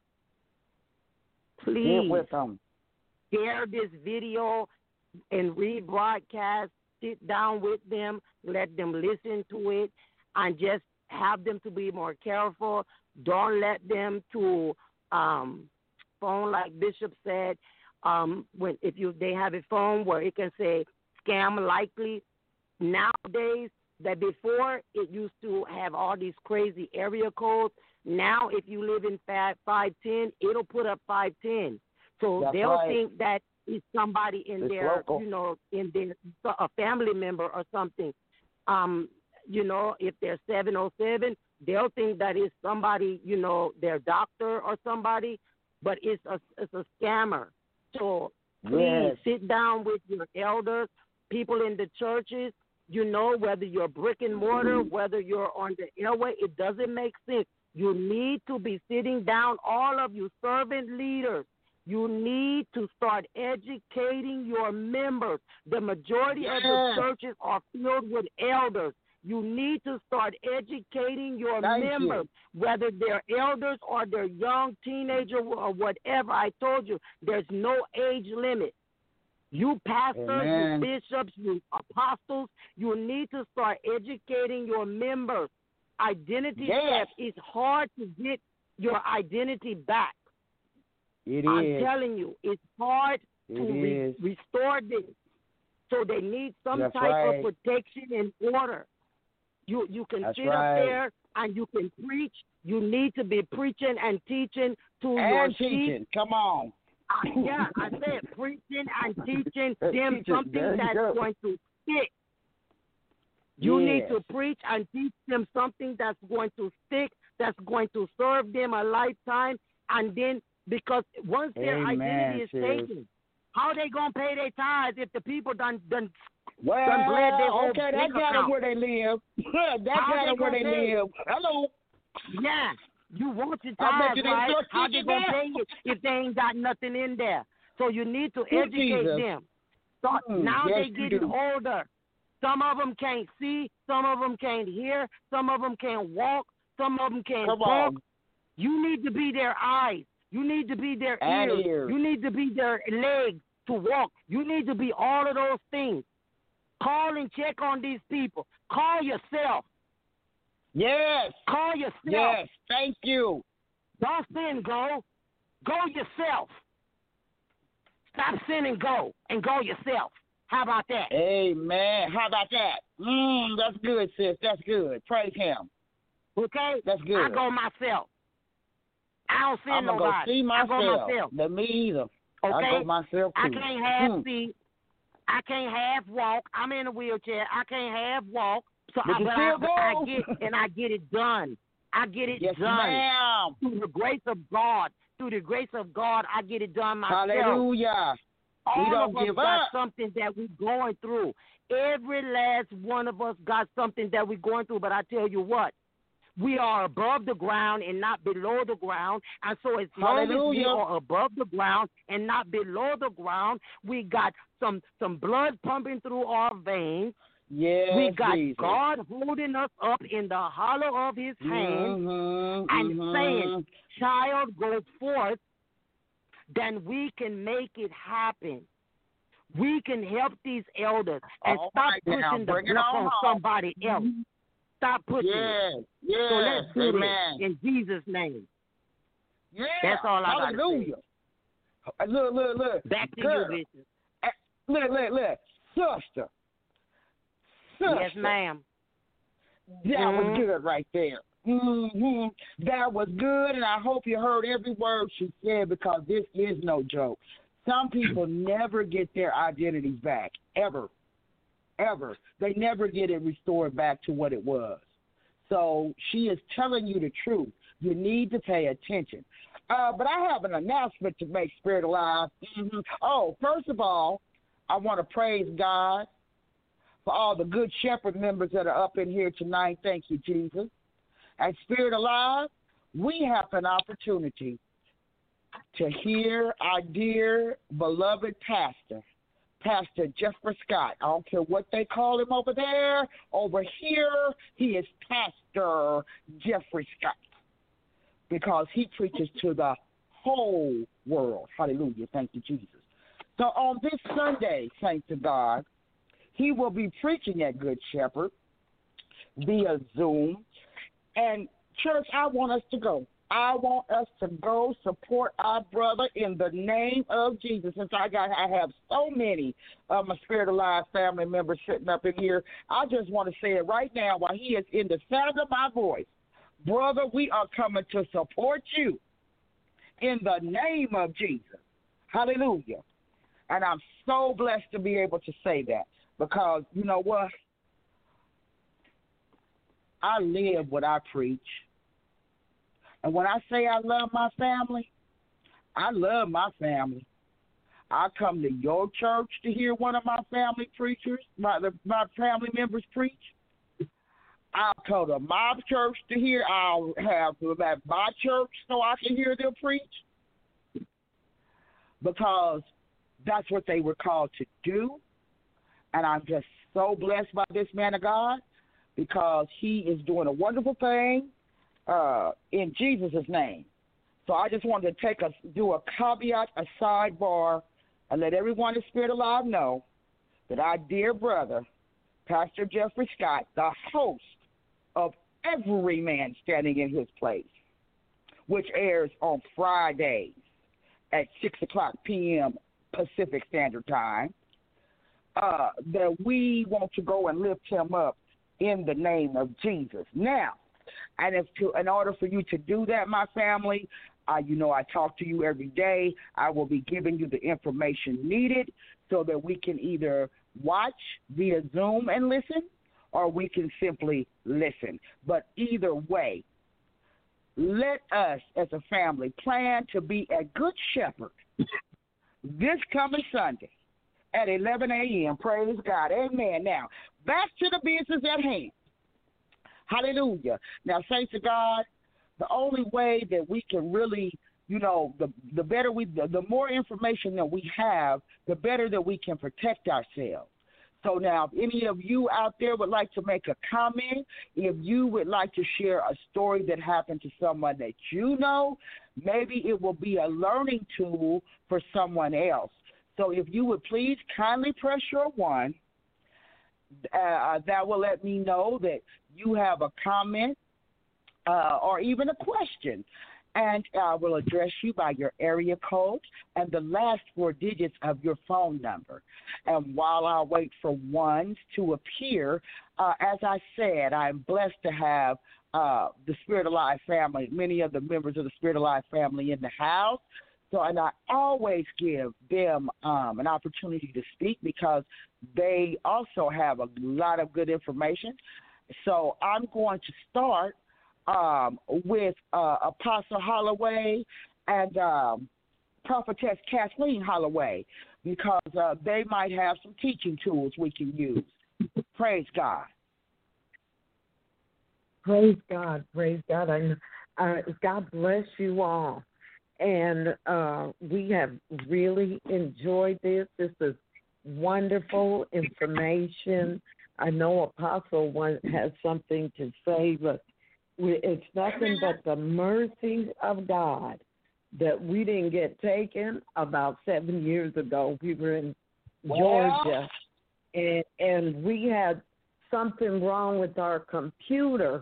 B: please
A: get with them.
B: Share this video and rebroadcast. Sit down with them, let them listen to it, and just have them to be more careful. Don't let them to um, phone, like Bishop said. Um, when if you they have a phone where it can say scam likely. Nowadays, that before it used to have all these crazy area codes. Now, if you live in five ten, it'll put up five ten. So
A: That's
B: they'll
A: right.
B: think that it's somebody in
A: it's
B: their,
A: local.
B: you know, in their a family member or something. Um, you know, if they're seven oh seven, they'll think that it's somebody, you know, their doctor or somebody, but it's a it's a scammer. So please
A: yes.
B: sit down with your elders, people in the churches. You know, whether you're brick and mortar, whether you're on the airway, it doesn't make sense. You need to be sitting down, all of you servant leaders. You need to start educating your members. The majority
A: yeah.
B: of the churches are filled with elders. You need to start educating your
A: Thank
B: members,
A: you.
B: whether they're elders or they're young, teenager, or whatever. I told you, there's no age limit. You pastors,
A: Amen.
B: you bishops, you apostles, you need to start educating your members. Identity
A: Yes.
B: theft is hard to get your identity back.
A: It
B: I'm
A: is.
B: telling you, it's hard
A: It
B: to re-
A: is.
B: restore this. So they need some
A: That's
B: type
A: right.
B: of protection and order. You you can
A: That's
B: sit
A: right.
B: up there and you can preach. You need to be preaching and teaching to your
A: And
B: sheep.
A: teaching. Come on.
B: I, yeah, I said preaching and teaching them
A: Teaching.
B: something
A: There you
B: that's
A: go.
B: going to stick. You
A: Yes.
B: need to preach and teach them something that's going to stick, that's going to serve them a lifetime, and then because once their
A: Amen,
B: identity is
A: sis.
B: taken, how they gonna pay their tithes if the people done done
A: Well,
B: done bled their whole
A: okay, that
B: bank
A: got them
B: account?
A: where they live. that
B: How
A: got
B: they
A: them where
B: gonna
A: they
B: pay?
A: live. Hello.
B: Yeah, you want your
A: I bet
B: tithes,
A: you they
B: right?
A: start
B: How they
A: teaching
B: gonna
A: that.
B: pay you if they ain't got nothing in there? So you need to
A: Oh,
B: educate
A: Jesus.
B: them. So
A: Mm,
B: now
A: yes,
B: they
A: you
B: getting
A: do.
B: older. Some of them can't see. Some of them can't hear. Some of them can't walk. Some of them can't
A: Come
B: talk.
A: on.
B: You need to be their eyes. You need to be their
A: And
B: ears.
A: ears.
B: You need to be their legs to walk. You need to be all of those things. Call and check on these people. Call yourself.
A: Yes.
B: Call yourself.
A: Yes. Thank you.
B: Don't sin, go. Go yourself. Stop sinning, go, and go yourself. How about that?
A: Amen. How about that? Mm, that's good, sis. That's good. Praise him.
B: Okay?
A: That's good.
B: I go myself. I don't sin
A: I'm gonna
B: nobody.
A: go see myself.
B: I go myself.
A: Not me either. I
B: Okay?
A: go myself too.
B: I can't have
A: Mm.
B: see. I can't have walk. I'm in a wheelchair. I can't have walk. So
A: But
B: I,
A: you
B: but
A: still
B: I,
A: go.
B: I get and I get it done. I get it
A: Yes,
B: done.
A: ma'am.
B: Through the grace of God. Through the grace of God, I get it done myself.
A: Hallelujah.
B: All
A: We don't
B: of us
A: give
B: got
A: up.
B: something that we're going through. Every last one of us got something that we're going through. But I tell you what, we are above the ground and not below the ground. And so as long as we
A: Hallelujah.
B: are above the ground and not below the ground, we got some, some blood pumping through our veins.
A: Yes,
B: We got
A: Jesus.
B: God holding us up in the hollow of his hand
A: Mhm,
B: and
A: mhm.
B: saying, child, go forth, then we can make it happen. We can help these elders and
A: All
B: stop
A: right now,
B: pushing the
A: bring it
B: buck
A: on
B: on
A: home.
B: somebody else. Stop pushing it.
A: Yes, yes.
B: So let's do
A: Amen.
B: this in Jesus' name.
A: Yeah.
B: That's all I gotta say.
A: Hallelujah. Uh, Look, look, look.
B: Back to
A: Girl.
B: you, Bishop.
A: Uh, Look, look, look. Sister. Sister.
B: Yes, ma'am.
A: That
B: Mhm.
A: was good right there. hmm That was good, and I hope you heard every word she said because this is no joke. Some people never get their identities back, ever, ever. They never get it restored back to what it was. So she is telling you the truth. You need to pay attention. Uh, but I have an announcement to make, Spirit Alive. hmm Oh, first of all, I want to praise God for all the Good Shepherd members that are up in here tonight. Thank you, Jesus. And Spirit Alive, we have an opportunity to hear our dear, beloved pastor, Pastor Jeffrey Scott. I don't care what they call him over there. Over here, he is Pastor Jeffrey Scott because he preaches to the whole world. Hallelujah. Thank you, Jesus. So on this Sunday, saints of God, he will be preaching at Good Shepherd via Zoom. And, church, I want us to go. I want us to go support our brother in the name of Jesus. Since I got, I have so many of my Spirit Alive family members sitting up in here, I just want to say it right now while he is in the sound of my voice. Brother, we are coming to support you in the name of Jesus. Hallelujah. And I'm so blessed to be able to say that because, you know what? I live what I preach. And when I say I love my family, I love my family. I come to your church to hear one of my family preachers, my, my family members preach. I'll tell the mob church to hear. I'll have them at my church so I can hear them preach. Because that's what they were called to do. And I'm just so blessed by this man of God because he is doing a wonderful thing uh, in Jesus' name. So I just wanted to take a do a caveat, a sidebar, and let everyone in Spirit Alive know that our dear brother, Pastor Jeffrey Scott, the host of Every Man Standing in His Place, which airs on Fridays at six o'clock p.m. Pacific Standard Time, uh, that we want to go and lift him up in the name of Jesus. Now, and if to, in order for you to do that, my family, uh, you know I talk to you every day. I will be giving you the information needed so that we can either watch via Zoom and listen, or we can simply listen. But either way, let us as a family plan to be a good shepherd this coming Sunday at eleven a.m. Praise God. Amen. Now, back to the business at hand. Hallelujah. Now, saints of God, the only way that we can really, you know, the the better we, the, the more information that we have, the better that we can protect ourselves. So now, if any of you out there would like to make a comment, if you would like to share a story that happened to someone that you know, maybe it will be a learning tool for someone else. So if you would please kindly press your one, uh, that will let me know that you have a comment uh, or even a question. And I will address you by your area code and the last four digits of your phone number. And while I wait for ones to appear, uh, as I said, I'm blessed to have uh, the Spirit Alive family, many of the members of the Spirit Alive family in the house. So, and I always give them um, an opportunity to speak because they also have a lot of good information. So I'm going to start Um, with uh, Apostle Holloway and um, Prophetess Kathleen Holloway because uh, they might have some teaching tools we can use. Praise God.
B: Praise God. Praise God. I, uh, God bless you all. And uh, we have really enjoyed this. This is wonderful information. I know Apostle one has something to say, but it's nothing but the mercies of God that we didn't get taken about seven years ago. We were in Georgia, and, and we had something wrong with our computer,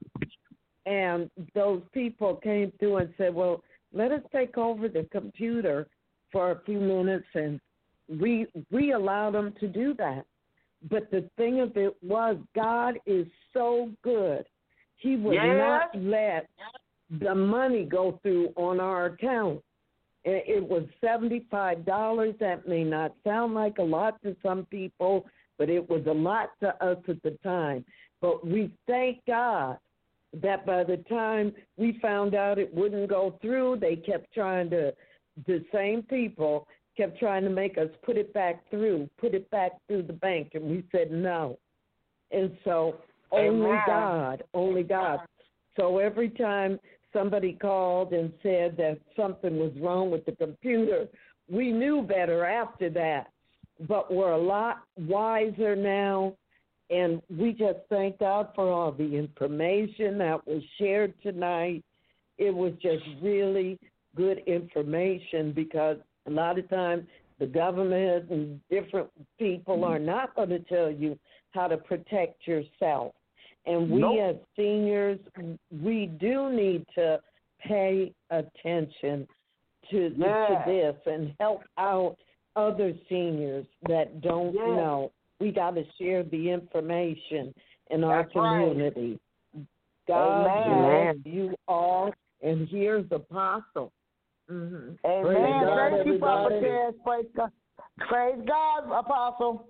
B: and those people came through and said, well, let us take over the computer for a few minutes, and we we allowed them to do that. But the thing of it was, God is so good. He would yes. not let the money go through on our account. It was seventy-five dollars. That may not sound like a lot to some people, but it was a lot to us at the time. But we thank God that by the time we found out it wouldn't go through, they kept trying to, the same people kept trying to make us put it back through, put it back through the bank, and we said no. And so only Amen. God, only God. So every time somebody called and said that something was wrong with the computer, we knew better after that. But we're a lot wiser now, and we just thank God for all the information that was shared tonight. It was just really good information because a lot of times the government and different people are not going to tell you how to protect yourself. And we nope. as seniors, we do need to pay attention to, yeah. to this and help out other seniors that don't yeah. know. We got to share the information in our That's community. Right. God bless you all. And here's Apostle. Mm-hmm.
A: Amen. God, Thank you, Prophetess. Praise God. Praise God, Apostle.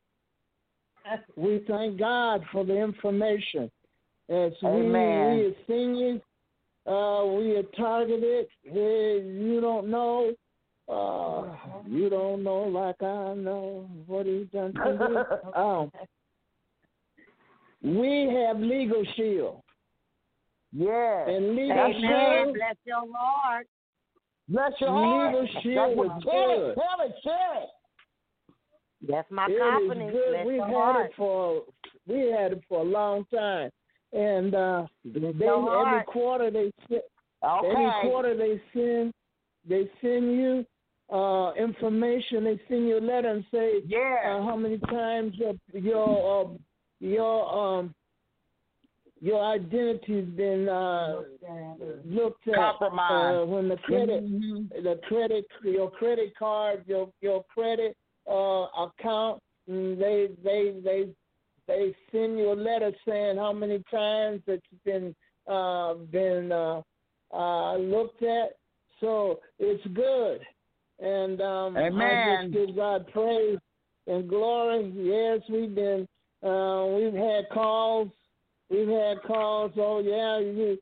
E: We thank God for the information. As we,
A: Amen.
E: we as seniors, uh, we are targeted. Hey, you don't know. Uh, you don't know like I know what he's done to you. um, we have Legal Shield.
A: Yeah.
E: And Legal
B: Amen.
E: Shield,
B: Bless your Lord.
A: Bless your heart.
E: Legal Shield
A: That's
E: is
A: what, tell
E: good.
A: it, tell it, share it.
B: That's my
E: It
B: company.
E: is good.
B: Bless
E: We've
B: your
E: had
B: heart.
E: it for we had it for a long time, and uh,
B: Bless
E: they
B: your
E: every
B: heart.
E: quarter they send,
A: Okay.
E: every quarter they send they send you uh, information. They send you a letter and say
A: Yeah.
E: uh, how many times your your uh, your um your identity's been uh, looked at.
A: Compromised.
E: Uh, when the credit
A: Mm-hmm.
E: the credit your credit card your your credit uh, account. Mm, They they they they send you a letter saying how many times it's been uh, been uh, uh, looked at. So it's good, and um, I
A: Amen.
E: just give God praise and glory. Yes, we've been uh, we've had calls. We've had calls. Oh yeah, you,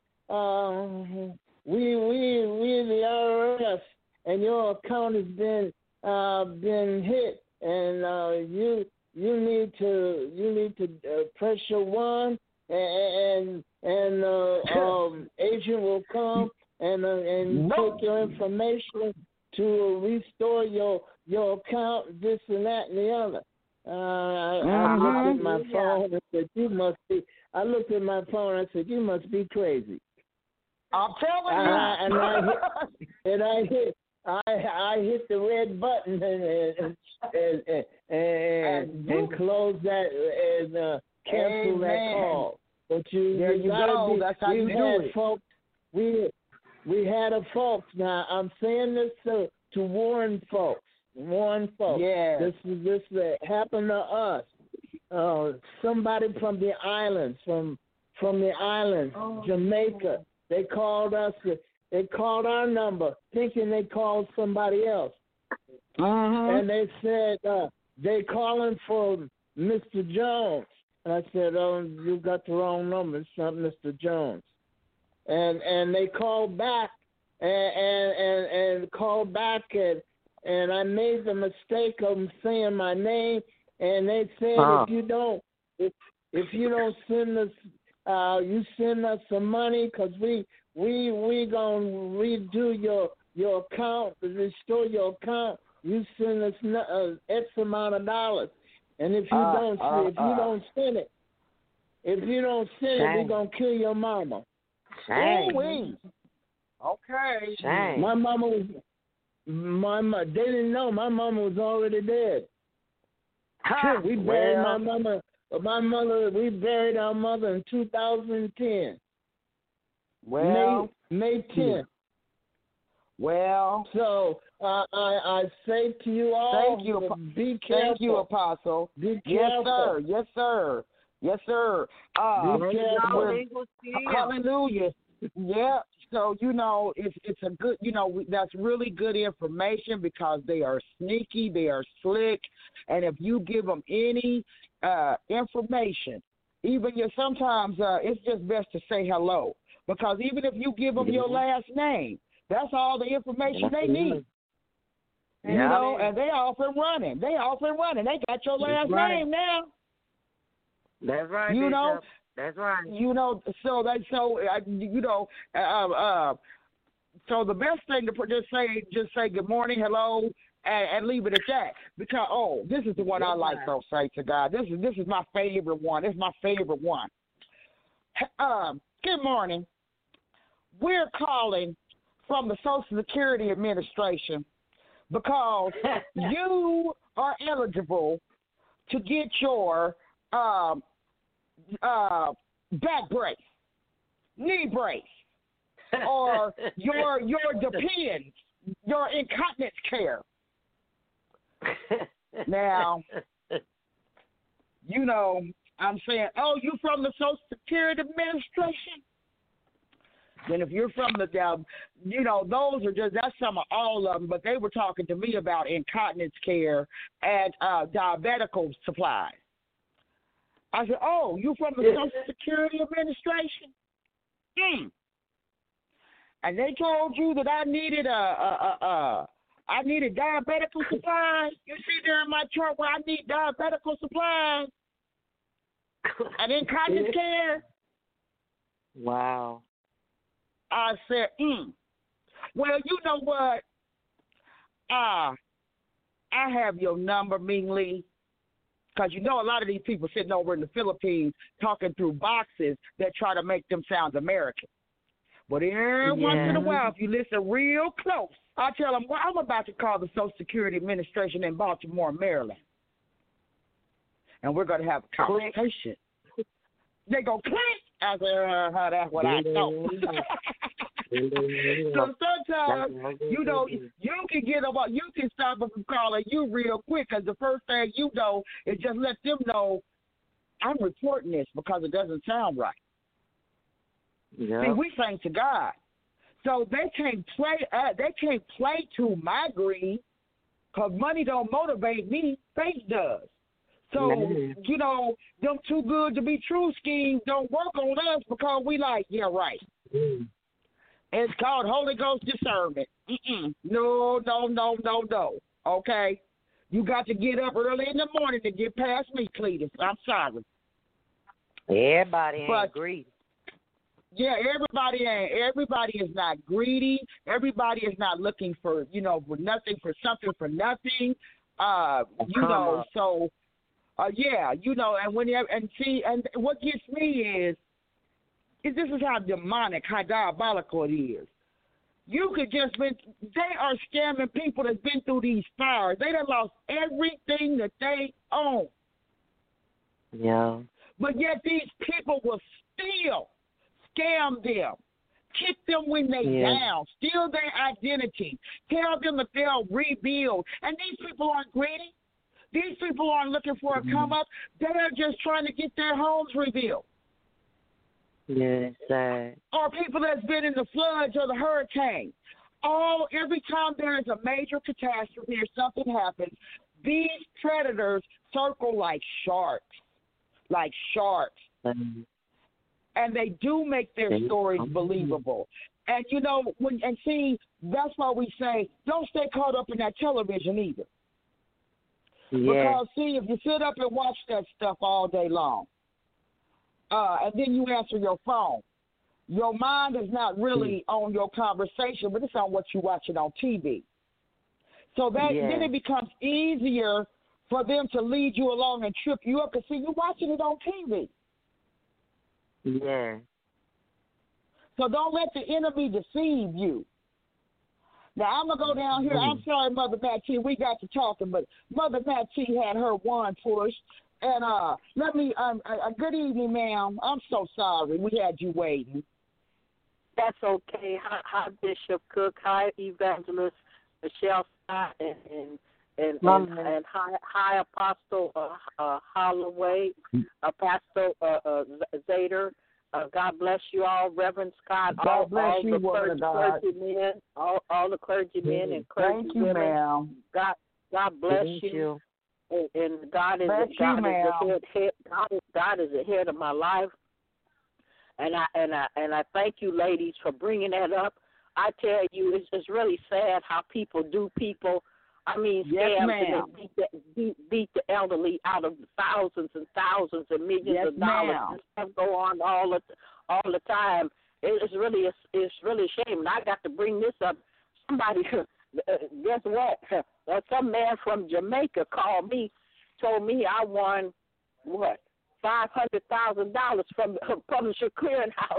E: uh, we we we the I R S, and your account has been uh, been hit. And uh, you you need to you need to uh, press your one, and and, and uh, um, agent will come and uh, and take your information to restore your your account, this and that and the other. Uh, I, I looked at my phone and said, "You must be." I looked at my phone and I said, "You must be crazy."
A: I'm telling
E: And
A: you.
E: I, and I hit, and I hit. I I hit the red button and and and and, and, and close that and uh, cancel
A: Amen.
E: that call. But you,
A: There
E: you
A: you
E: gotta
A: go.
E: be.
A: That's how
E: We've
A: you do
E: had
A: it.
E: folks. We we had a folks. Now I'm saying this to to warn folks. Warn folks.
A: Yeah.
E: This is this that happened to us. Uh, somebody from the islands, from from the islands, oh. Jamaica. They called us. They called our number thinking they called somebody else.
A: Uh-huh.
E: And they said, uh, they calling for Mister Jones. And I said, oh, you got the wrong number. It's not Mister Jones. And and they called back and and, and, and called back and, and I made the mistake of saying my name. And they said,
B: uh-huh.
E: if you don't, if, if you don't send us, uh, you send us some money because we, We we gonna redo your your account, restore your account. You send us uh, X amount of dollars, and if you
A: uh,
E: don't
A: uh,
E: if you
A: uh.
E: don't send it, if you don't send
B: Dang.
E: it, we gonna kill your mama.
B: Dang.
A: Ooh-wee. Okay.
B: Dang.
E: My mama was my mama. They didn't know my mama was already dead.
A: Ha,
E: We buried
A: well,
E: my mama. My mother. We buried our mother in two thousand ten.
A: Well,
E: May May tenth.
A: Well,
E: so uh, I I say to you all,
A: thank you,
E: be careful.
A: Thank you, Apostle.
E: Be
A: yes,
E: careful.
A: sir. Yes, sir. Yes, sir. Uh,
E: Be careful.
A: Hallelujah. Yeah. So you know, it's it's a good. You know, that's really good information because they are sneaky, they are slick, and if you give them any uh, information, even you sometimes uh, it's just best to say hello. Because even if you give them your last name, that's all the information they need. Yeah. You know, and they off and running. They off and running. They got your last
B: right.
A: name now.
B: That's right.
A: You
B: Bishop.
A: know,
B: that's right.
A: You know, so that so uh, you know, uh, uh, so the best thing to put, just say just say good morning, hello, and, and leave it at that. Because oh, this is the one I like. Though, say to God, this is this is my favorite one. This is my favorite one. Um, good morning. We're calling from the Social Security Administration because you are eligible to get your um, uh, back brace, knee brace, or your your depends, your incontinence care. Now, you know, I'm saying, oh, you from the Social Security Administration? Then if you're from the, uh, you know, those are just, that's some of all of them, but they were talking to me about incontinence care and uh, diabetical supplies. I said, oh, you from the Social Security Administration? Hmm. And they told you that I needed a, a, a, a I needed diabetical supplies. You see there in my chart where I need diabetical supplies? And in conscious care,
B: wow.
A: I said, mm. Well, you know what? Uh, I have your number, Ming Lee, because you know a lot of these people sitting over in the Philippines talking through boxes that try to make them sound American. But every
B: Yeah.
A: once in a while, if you listen real close, I tell them, well, I'm about to call the Social Security Administration in Baltimore, Maryland. And we're going to have a conversation. They go, click. I say, uh, that's what I thought. So sometimes, you know, you can get about, you can stop them from calling you real quick, because the first thing you know is just let them know I'm reporting this because it doesn't sound right.
B: Yeah.
A: See, we sing to God, so they can't play. Uh, they can't play to my greed, because money don't motivate me. Faith does. So
B: Mm-hmm.
A: you know, them too good to be true schemes don't work on us, because we like, yeah, right.
B: Mm.
A: It's called Holy Ghost discernment. Mm-mm. No, no, no, no, no. Okay, you got to get up early in the morning to get past me, Cletus. I'm sorry.
B: Everybody ain't
A: But-
B: greedy.
A: Yeah, everybody ain't. Everybody is not greedy. Everybody is not looking for, you know, for nothing, for something, for nothing. Uh, you
B: Come
A: know,
B: up.
A: so, uh, yeah, you know, and when you, and see, and what gets me is, is this is how demonic, how diabolical it is. You could just been, they are scamming people that's been through these fires. They done lost everything that they own.
B: Yeah.
A: But yet these people will still scam them, kick them when they
B: Yeah.
A: down, steal their identity, tell them that they'll rebuild. And these people aren't greedy. These people aren't looking for a come up. They're just trying to get their homes rebuilt.
B: Yeah, it's sad.
A: Or people that's been in the floods or the hurricane. All every time there is a major catastrophe or something happens, these predators circle like sharks, like sharks.
B: Um,
A: And they do make their
B: They-
A: stories believable. And, you know, when and see, that's why we say don't stay caught up in that television either.
B: yeah.
A: Because, see, if you sit up and watch that stuff all day long, uh, and then you answer your phone, your mind is not really on your conversation, but it's on what you're watching on T V. So that
B: Yeah.
A: then it becomes easier for them to lead you along and trip you up, because, see, you're watching it on T V.
B: Yeah.
A: So don't let the enemy deceive you. Now, I'm going to go down here. I'm sorry, Mother Mattie, we got to talking, but Mother Mattie had her one push. And uh, let me, um, uh, good evening, ma'am. I'm so sorry. We had you waiting.
F: That's okay. Hi, hi Bishop Cook. Hi, Evangelist Michelle Scott. And, and, and, and, and hi, hi, Apostle uh, uh, Holloway, uh, Pastor uh, uh, Zader. Uh, God bless you all, Reverend Scott,
A: God
F: all,
A: bless
F: all
A: you,
F: the
A: woman
F: clergy,
A: of God.
F: clergymen, all, all the clergymen and clergy
A: Thank you,
F: women.
A: ma'am.
F: God, God bless
B: Thank
F: you.
B: you.
F: And, and God is
A: Bless
F: God
A: you,
F: is
A: ma'am.
F: ahead, head, God is God is ahead of my life. And I and I and I thank you, ladies, for bringing that up. I tell you, it's it's really sad how people do people. I mean,
A: Yes,
F: scams
A: ma'am.
F: and they beat the, beat, beat the elderly out of thousands and thousands and millions
A: Yes,
F: of dollars.
A: ma'am.
F: This stuff go on all the all the time. It, it's really it's, it's really a shame. And I got to bring this up. Somebody, guess what? Uh, some man from Jamaica called me, told me I won what five hundred thousand dollars from the Publisher Clearinghouse.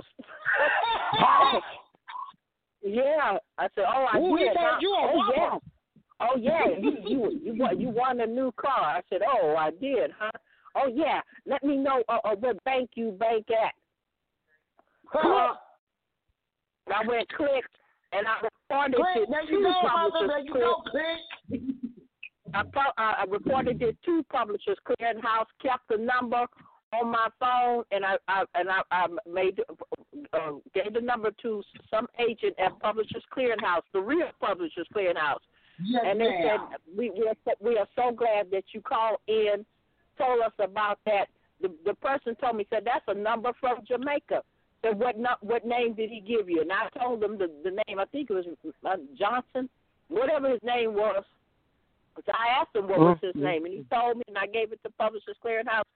F: Yeah, I said, oh, I
A: Ooh, he
F: did.
A: said
F: Huh?
A: you a
F: oh
A: robber.
F: yeah, oh yeah, you you you won you won a new car. I said, oh, I did, huh? Oh yeah, let me know uh, uh, what bank you bank at.
A: Huh?
F: And I went click, and I reported
A: Click,
F: it
A: there
F: to
A: you go, mother.
F: Publishers
A: There you
F: Clear-
A: go, click.
F: I, pu- I I reported it to Publishers Clearinghouse, kept the number on my phone, and I, I and I, I made uh, gave the number to some agent at Publishers Clearinghouse, the real Publishers Clearinghouse,
A: Yes,
F: and they
A: ma'am.
F: said we we are, so- we are so glad that you called in, told us about that. The the person told me, said that's a number from Jamaica. Said what no, what name did he give you? And I told him the, the name. I think it was uh, Johnson, whatever his name was. So I asked him what was his name, and he told me, and I gave it to Publishers Clearinghouse.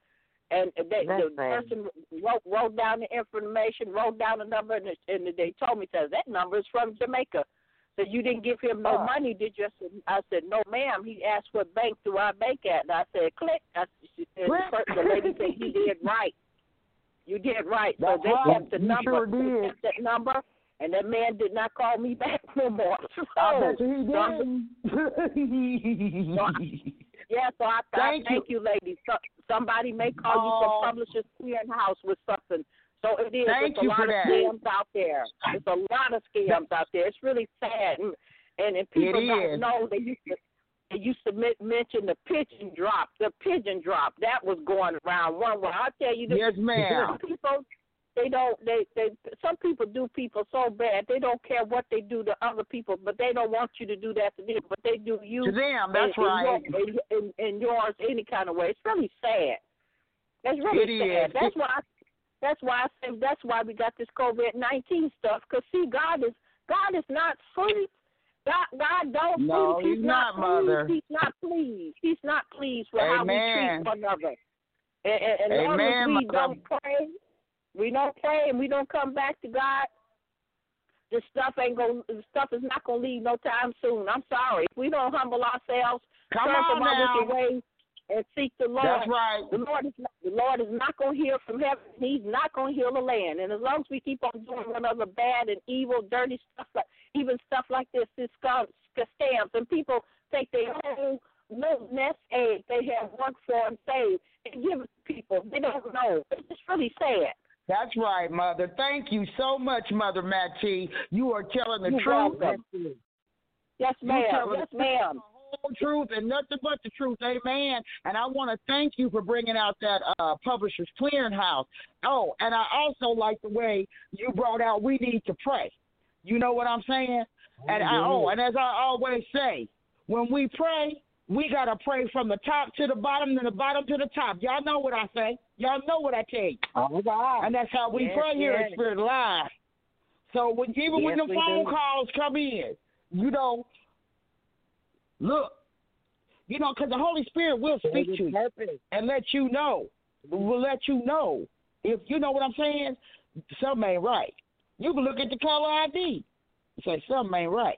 F: And they,
B: That's
F: the
B: bad.
F: person wrote, wrote down the information, wrote down the number, and, and they told me, says, that number is from Jamaica. So you didn't give him no
A: Oh.
F: money, did you? I said, I said, no, ma'am. He asked what bank do I bank at. And I said, click. I, she said,
A: Click.
F: the, the lady said, you did right. You did right.
A: That's
F: so they
A: right.
F: kept the
A: You
F: number.
A: sure
F: They
A: did.
F: kept that number, and that man did not call me back no more. So,
A: I bet you he
F: so-
A: did.
F: So I- Yeah, so I,
A: Thank
F: I thank you,
A: you.
F: ladies. So, somebody may call
A: Oh.
F: you from Publishers Clearinghouse with something. So it is.
A: Thank
F: There's a
A: you
F: lot
A: for
F: of
A: that.
F: scams out there. There's a lot of scams out there. It's really sad, and and, and people
A: It
F: don't
A: is.
F: know. They used to they used to mi- mention the pigeon drop. The pigeon drop that was going around one way. I tell you, this,
A: Yes, ma'am.
F: some people they don't they they some people do people so bad they don't care what they do to other people, but they don't want you to do that to them. But they do you
A: To them, that's
F: in, in
A: right.
F: your- in, in, in yours any kind of way. It's really sad. That's really
A: It
F: sad.
A: is.
F: That's why. I, that's why I say that's why we got this COVID nineteen stuff. Cause see, God is God is not free. God, God don't
A: No,
F: please.
A: he's not,
F: pleased.
A: Mother.
F: He's not pleased. He's not pleased with how we
A: Amen.
F: treat one another. And, and, and as long as
A: Amen,
F: we
A: Mother.
F: don't pray, we don't pray, and we don't come back to God, this stuff ain't going. This stuff is not gonna leave no time soon. I'm sorry. If we don't humble ourselves,
A: Come
F: turn
A: on
F: from our
A: now.
F: wicked ways, and seek the Lord,
A: That's right.
F: the Lord is not, the Lord is not going to hear from heaven. He's not going to heal the land. And as long as we keep on doing one other bad and evil, dirty stuff, like even stuff like this, this scam, scams, and people take their own little nest egg they have worked for and saved and give it to people. They don't know. It's really sad.
A: That's right, Mother. Thank you so much, Mother Matty. You are telling the
F: You're
A: truth.
F: welcome. Yes,
A: You
F: ma'am.
A: telling
F: Yes,
A: the
F: ma'am.
A: whole truth and nothing but the truth. Amen. And I want to thank you for bringing out that uh, Publishers Clearinghouse. Oh, and I also like the way you brought out we need to pray. You know what I'm saying? And I, oh, and as I always say, when we pray, we got to pray from the top to the bottom and the bottom to the top. Y'all know what I say. Y'all know what I tell you.
B: All right.
A: And that's how we
B: Yes,
A: pray here
B: yes.
A: at Spirit Live. So when, even when
B: Yes,
A: the
B: we
A: phone
B: do.
A: calls come in, you know, look, you know, because the Holy Spirit will speak to you
B: Purpose.
A: and let you know. Will let you know. If you know what I'm saying, something ain't right. You can look at the caller I D and say something ain't right.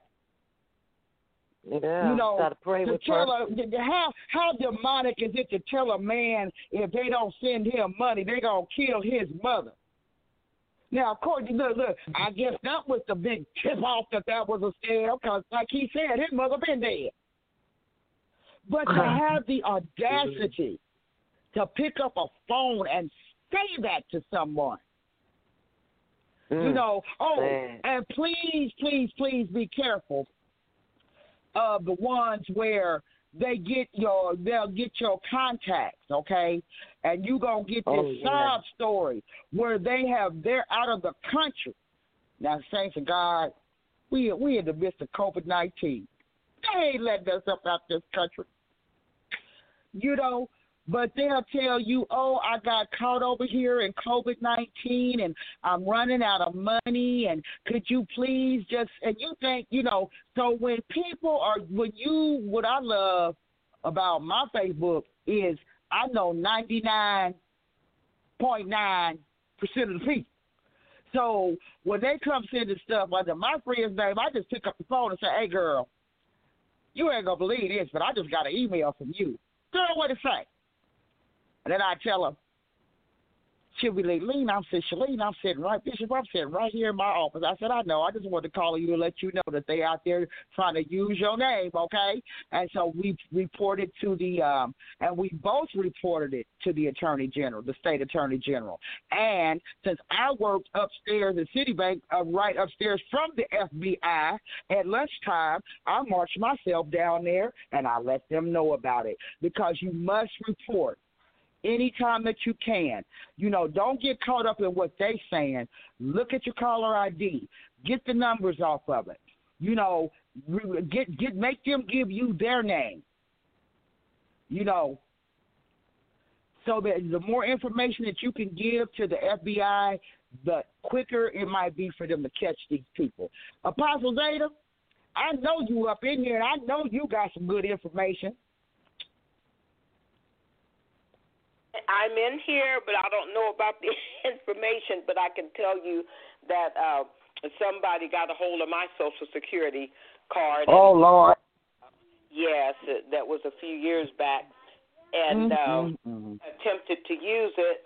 B: Yeah,
A: You know,
B: gotta pray
A: to
B: with
A: tell
B: purpose.
A: a, how how demonic is it to tell a man if they don't send him money, they gonna kill his mother? Now, of course, look, look. I guess that was the big tip off that that was a scam, because, like he said, his mother been dead. But to have the audacity to pick up a phone and say that to someone,
B: Mm.
A: you know, oh,
B: Man.
A: and please, please, please be careful of the ones where they get your, they'll get your contacts, okay? And you gonna get this
B: Oh, yeah.
A: sob story where they have, they're out of the country. Now, saints of God, we we in the midst of COVID nineteen. They ain't letting us up out this country. You know, but they'll tell you, oh, I got caught over here in COVID nineteen and I'm running out of money and could you please just, and you think, you know, so when people are, when you, what I love about my Facebook is I know ninety-nine point nine percent of the people. So when they come sending stuff under my friend's name, I just pick up the phone and say, hey, girl, you ain't going to believe this, but I just got an email from you. Girl, what to say? And then I tell her, should we leave? Lean, I'm sitting, Shalene, I'm sitting right, Bishop, I'm sitting right here in my office. I said, I know. I just wanted to call you to let you know that they out there trying to use your name, okay? And so we reported to the, um, and we both reported it to the Attorney General, the State Attorney General. And since I worked upstairs at Citibank, uh, right upstairs from the F B I, at lunchtime, I marched myself down there and I let them know about it because you must report anytime that you can. You know, don't get caught up in what they saying. Look at your caller I D. Get the numbers off of it. You know, get get make them give you their name. You know, so that the more information that you can give to the F B I, the quicker it might be for them to catch these people. Apostle Zeta, I know you up in here, and I know you got some good information.
G: I'm in here, but I don't know about the information. But I can tell you that uh, somebody got a hold of my Social Security card.
A: Oh, Lord.
G: Yes, that was a few years back, and
A: mm-hmm.
G: uh,
A: Mm-hmm.
G: attempted to use it.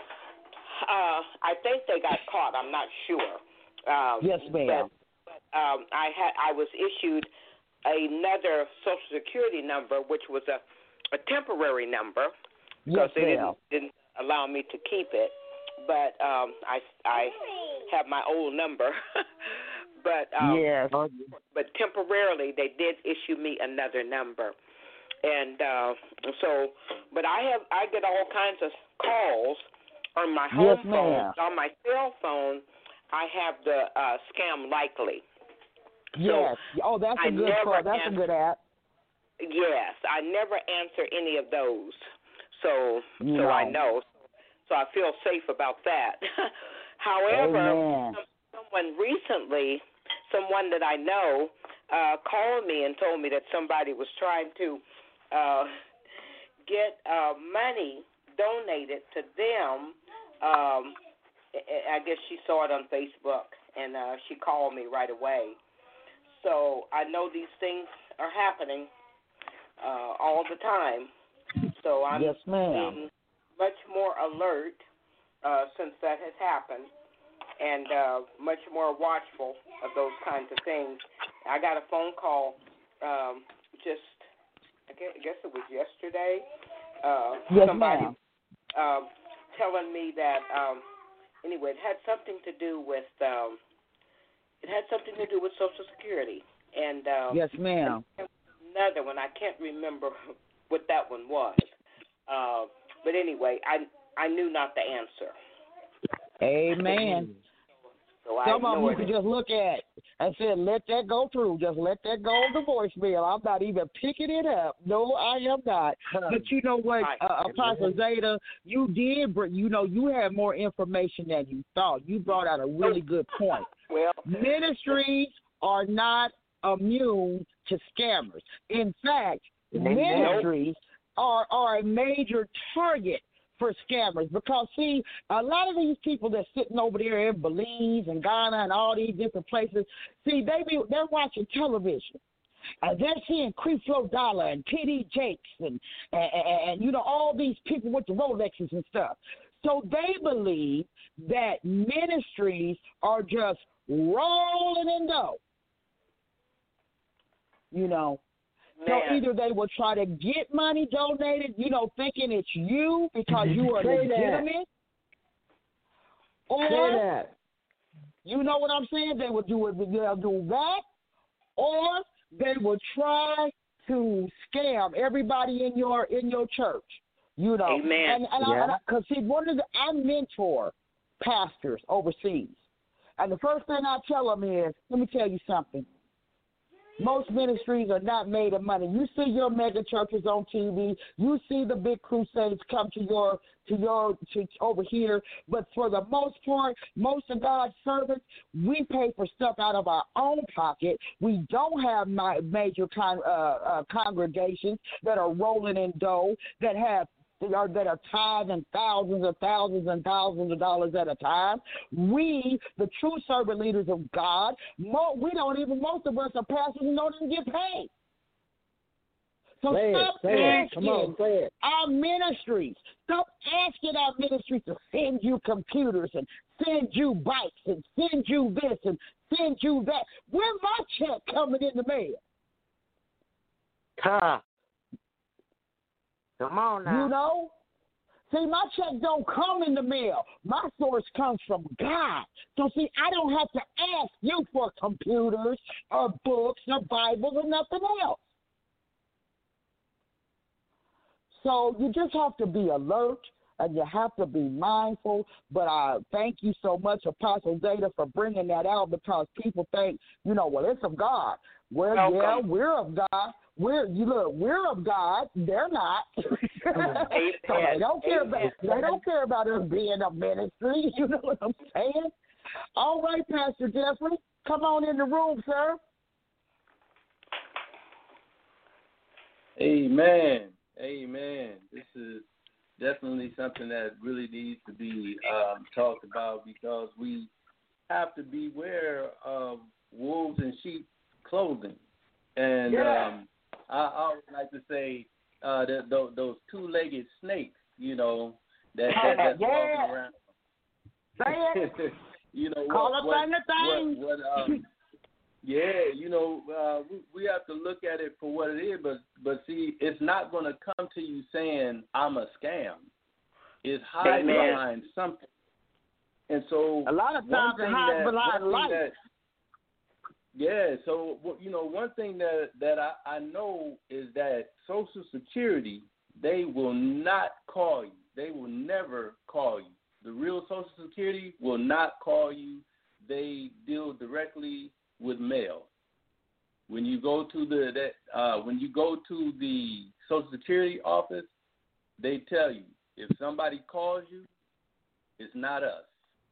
G: Uh, I think they got caught. I'm not sure. Um,
A: yes, ma'am.
G: But, um, I had I was issued another Social Security number, which was a, a temporary number because
A: yes,
G: they
A: ma'am.
G: didn't, didn't allow me to keep it. But um, I I have my old number. but um,
A: yes.
G: but temporarily they did issue me another number. And uh, so, but I have I get all kinds of calls on my home
A: yes,
G: phone.
A: ma'am.
G: On my cell phone, I have the uh, Scam Likely.
A: Yes.
G: So
A: oh, that's a
G: I
A: good
G: never
A: call. That's
G: answer,
A: a good app.
G: Yes, I never answer any of those. So,
A: you
G: so
A: know.
G: I know. So I feel safe about that. However,
A: Amen.
G: someone recently, someone that I know, uh, called me and told me that somebody was trying to uh, get uh, money donated to them. Um, I guess she saw it on Facebook, and uh, she called me right away. So I know these things are happening uh, all the time. So I'm
A: yes, ma'am.
G: being much more alert uh, since that has happened, and uh, much more watchful of those kinds of things. I got a phone call um, just, I guess it was yesterday. Uh,
A: yes,
G: somebody
A: ma'am.
G: uh, telling me that, um, anyway, it had something to do with, um, it had something to do with Social Security. And um,
A: yes, ma'am.
G: Another one, I can't remember what that one was. Uh, but anyway, I I knew not the answer.
A: Amen.
G: So I
A: Some of them you
G: ignored
A: can
G: it.
A: just look at and say, let that go through. Just let that go on the voicemail. I'm not even picking it up. No, I am not. But you know what, uh, Apostle Zeta, you did, bring, you know, you have more information than you thought. You brought out a really good point.
G: Well,
A: ministries are not immune to scammers. In fact, ministries are, are a major target for scammers because, see, a lot of these people that's sitting over there in Belize and Ghana and all these different places, see, they be they're watching television. And they're seeing Creflo Dollar and T D Jakes and, and, and, and, you know, all these people with the Rolexes and stuff. So they believe that ministries are just rolling in dough. You know, so
G: Man.
A: either they will try to get money donated, you know, thinking it's you because you are legitimate, or you know what I'm saying? They will do it. They'll do that, or they will try to scam everybody in your in your church. You know,
G: Amen.
A: and and
G: yeah.
A: I, because see, one of the I mentor pastors overseas, and the first thing I tell them is, let me tell you something. Most ministries are not made of money. You see your mega churches on T V. You see the big crusades come to your to your to over here. But for the most part, most of God's servants, we pay for stuff out of our own pocket. We don't have my major con, uh, uh, congregations that are rolling in dough that have. That are, that are tithing thousands and thousands and thousands of dollars at a time. We, the true servant leaders of God, mo- we don't even, most of us are pastors and don't even get paid. So
E: say
A: stop
E: it, say
A: asking
E: it. Come on, say it.
A: our ministries, stop asking our ministries to send you computers and send you bikes and send you this and send you that. Where's my check coming in the mail?
B: Huh. Come on now.
A: You know? See, my check don't come in the mail. My source comes from God. So, see, I don't have to ask you for computers or books or Bibles or nothing else. So you just have to be alert and you have to be mindful. But I thank you so much, Apostle Zeta, for bringing that out because people think, you know, well, it's of God. Well,
G: Welcome.
A: yeah, we're of God. We're you look, we're of God. They're not. So they don't care about they don't care about us being a ministry. You know what I'm saying? All right, Pastor Jeffrey, come on in the room, sir.
H: Amen. Amen. This is definitely something that really needs to be um, talked about because we have to beware of wolves in sheep clothing. And
A: Yeah.
H: um, I, I always like to say uh, that those, those two-legged snakes, you know, that, that that's
A: yeah.
H: walking around.
A: Say it.
H: you know,
A: Call
H: what,
A: us
H: what,
A: on the thing.
H: what, what um, yeah, you know, uh, we, we have to look at it for what it is, but but see, it's not going to come to you saying I'm a scam. It's hiding
A: Amen.
H: behind something, and so
A: A lot of times it hides behind light.
H: That, yeah, so you know, one thing that that I, I know is that Social Security, they will not call you. They will never call you. The real Social Security will not call you. They deal directly with mail. When you go to the that uh, when you go to the Social Security office, they tell you if somebody calls you, it's not us.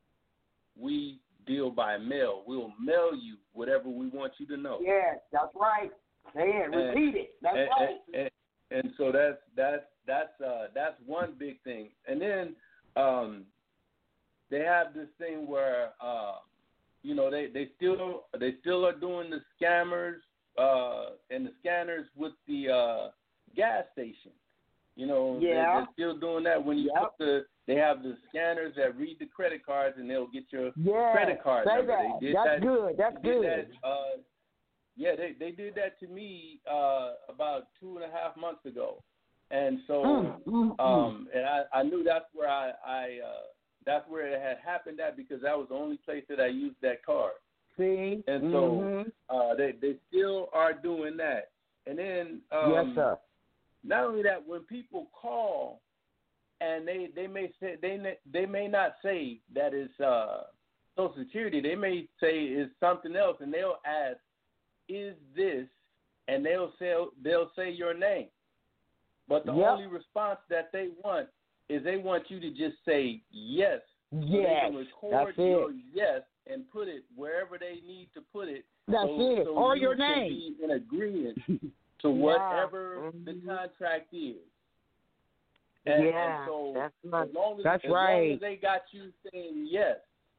H: We deal by mail. We'll mail you whatever we want you to know.
A: Yeah, that's right. Say it. Repeat it. That's
H: and,
A: right.
H: And, and, and so that's that's that's uh, that's one big thing. And then um, they have this thing where. Uh, You know, they, they still they still are doing the scammers uh, and the scanners with the uh, gas station. You know,
A: yeah.
H: they, they're still doing that. When you
A: yep.
H: put the, they have the scanners that read the credit cards and they'll get your
A: yeah.
H: credit card
A: Say
H: number.
A: That.
H: They did
A: That's
H: that,
A: good. That's
H: they did
A: good.
H: That, uh, yeah, they, they did that to me uh, about two and a half months ago, and so
A: mm, mm,
H: um, and I, I knew that's where I. I uh, That's where it had happened at because that was the only place that I used that card.
A: See?
H: And so
A: mm-hmm.
H: uh, they they still are doing that. And then um,
A: yes, sir.
H: Not only that, when people call and they, they may say they they may not say that it's uh, Social Security. They may say it's something else, and they'll ask, "Is this?" And they'll say they'll say your name. But the
A: yep.
H: only response that they want is they want you to just say yes.
A: Yes,
H: so they can record
A: that's
H: your
A: it.
H: yes and put it wherever they need to put it.
A: That's
H: so,
A: it.
H: So
A: or
H: you
A: your
H: can
A: name.
H: Be in agreement to
B: yeah.
H: whatever
B: mm-hmm.
H: the contract is. And,
B: yeah,
H: and so
B: that's, right.
H: as long as,
A: that's
H: as
A: right.
H: long as they got you saying yes,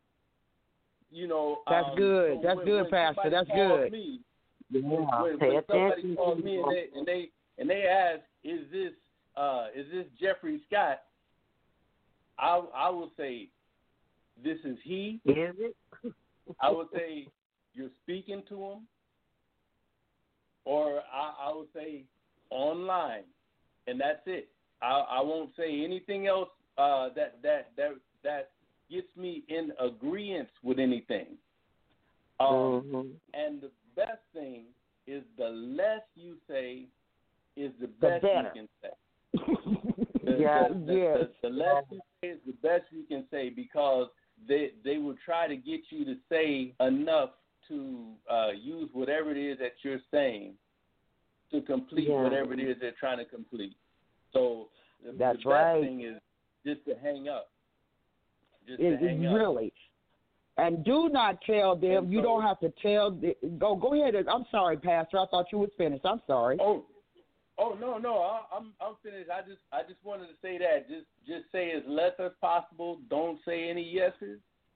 H: you know.
A: That's
H: um,
A: good.
H: So
A: that's
H: when,
A: good,
H: when
A: Pastor. That's good.
H: Me,
B: yeah.
H: when,
B: Pay
H: when somebody
B: attention.
H: calls me and they and they and they ask, "Is this uh, is this Jeffrey Scott?" I I will say, this is he.
B: Is it?
H: I would say you're speaking to him, or I, I would say online, and that's it. I, I won't say anything else uh, that that that that gets me in agreement with anything. Um,
B: mm-hmm.
H: And the best thing is the less you say is the
A: The
H: best
A: better.
H: you can say. The,
A: yeah,
H: the, the,
A: yes.
H: the, the less you say is the best you can say because they they will try to get you to say enough to uh, use whatever it is that you're saying to complete
B: yeah.
H: whatever it is they're trying to complete. So the,
A: That's
H: the best
A: right.
H: thing is just to hang up. Just
A: It,
H: to hang
A: it
H: up.
A: really. And do not tell them.
H: And
A: you
H: so,
A: don't have to tell. The, go go ahead. I'm sorry, Pastor. I thought you was finished. I'm sorry.
H: Oh, oh no, no. I, I'm I'm finished. I just I just wanted to say that. Just just say as less as possible. Don't say any yeses.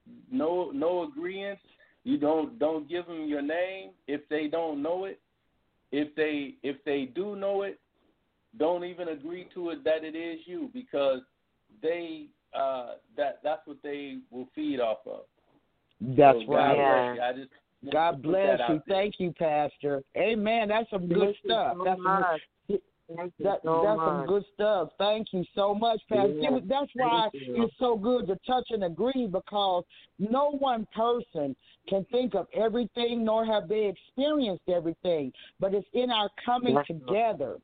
H: No no agreements. You don't don't give them your name if they don't know it. If they if they do know it, don't even agree to it that it is you because they uh, that that's what they will feed off of.
A: That's
H: so
A: right.
H: God, I just
A: God bless you.
H: There.
A: Thank you, Pastor. Amen. That's some good
B: Thank
A: stuff.
B: So
A: that's
B: much.
A: some,
B: Thank you
A: that,
B: so
A: that's
B: much.
A: some good stuff. Thank you so much, Pastor.
B: Yeah.
A: That's why
B: you.
A: it's so good to touch and agree because no one person can think of everything nor have they experienced everything. But it's in our coming
B: That's
A: together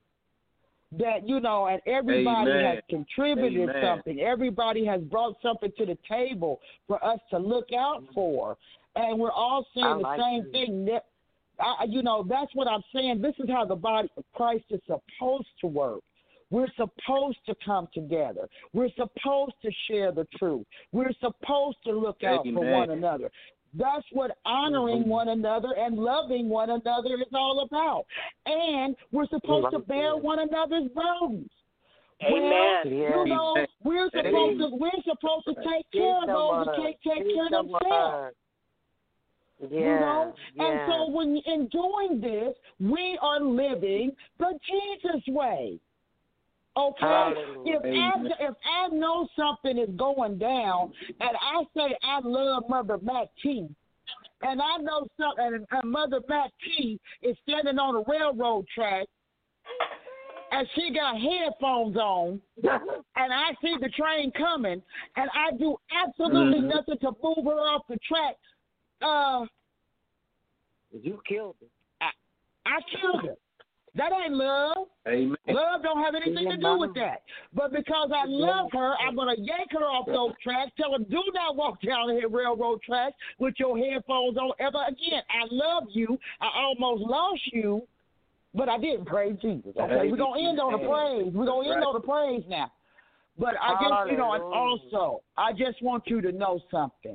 A: that, you know, and everybody
H: Amen.
A: has contributed
H: Amen.
A: something. Everybody has brought something to the table for us to look out for. And we're all saying the
B: like
A: same
B: you.
A: thing. That, I, you know, that's what I'm saying. This is how the body of Christ is supposed to work. We're supposed to come together. We're supposed to share the truth. We're supposed to look out
H: Amen.
A: for one another. That's what honoring
B: mm-hmm.
A: one another and loving one another is all about. And we're supposed to bear one another's burdens.
G: Amen.
A: Well,
B: Yeah.
A: you know, we're supposed to we're supposed to take care of those who can't take care of themselves.
B: Yeah.
A: You know?
B: Yeah.
A: And so when in doing this, we are living the Jesus way. Okay?
B: Hallelujah.
A: If I, if I know something is going down and I say I love Mother Mac T, and I know something, and, and Mother Mac T is standing on a railroad track, and she got headphones on, and I see the train coming, and I do absolutely mm-hmm. nothing to move her off the track, uh,
B: you killed her.
A: I, I killed her. That ain't love.
H: Amen.
A: Love don't have anything to do with that. But because I love her, I'm going to yank her off those tracks, tell her, do not walk down the railroad tracks with your headphones on ever again. I love you. I almost lost you, but I didn't. Praise Jesus. Okay, we're going to end on the praise. We're going to end on the praise now. But I just, you know, and also, I just want you to know something.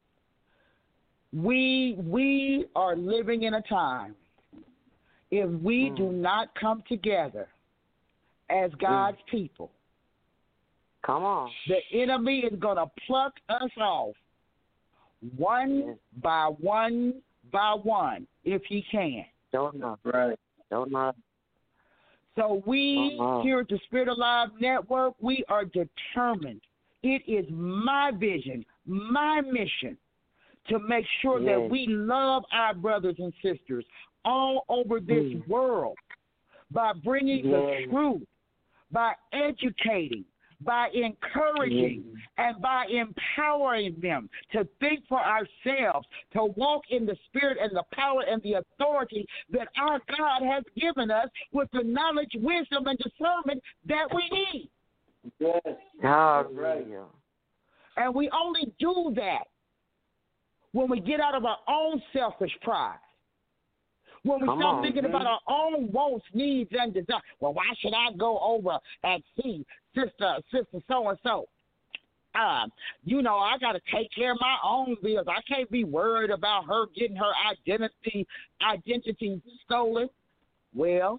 A: We we are living in a time, if we mm. do not come together as God's mm. people,
B: come on,
A: the enemy is going to pluck us off one yes. by one by one if he can.
B: Don't know.
H: Right.
B: Don't know.
A: So we
B: uh-huh.
A: here at the Spirit Alive Network, we are determined. It is my vision, my mission, to make sure yes. that we love our brothers and sisters all over this mm. world by bringing yes. the truth, by educating, by encouraging, yes. and by empowering them to think for ourselves, to walk in the spirit and the power and the authority that our God has given us with the knowledge, wisdom, and discernment that we need.
H: Yes.
B: Hallelujah.
A: And we only do that when we get out of our own selfish pride. When we
B: Come
A: start
B: on,
A: thinking
B: man.
A: about our own wants, needs, and desires. Well, why should I go over and see sister, sister so-and-so? Um, you know, I got to take care of my own bills. I can't be worried about her getting her identity identity stolen. Well,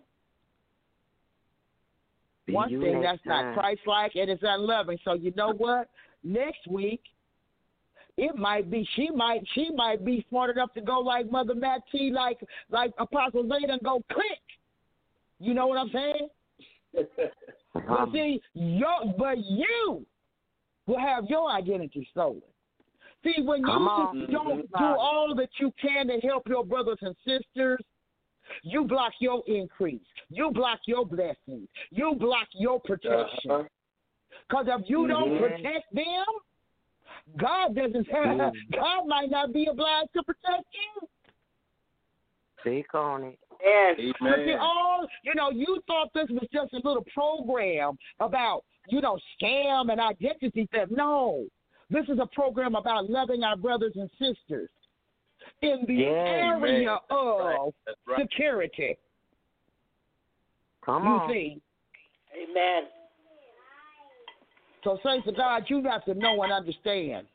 B: Be
A: one thing that's
B: time.
A: not Christ-like and it's unloving. So you know what? Next week, it might be she might she might be smart enough to go like Mother Mac T, like like Apostle Zayda, and go click. You know what I'm saying? But see, your but you will have your identity stolen. See, when
B: Come
A: you
B: on.
A: don't do all that you can to help your brothers and sisters, you block your increase. You block your blessings. You block your protection. Because if you don't
B: yeah.
A: protect them, God doesn't have, God might not be obliged to protect you.
B: Speak on it.
G: Yes.
A: But see, all, you know, you thought this was just a little program about, you know, scam and identity theft. No. This is a program about loving our brothers and sisters in the
B: yeah,
A: area
H: man.
A: of
H: right. right.
A: security.
B: Come
A: you
B: on.
A: see.
G: Amen.
A: So, saints of God, you have to know and understand.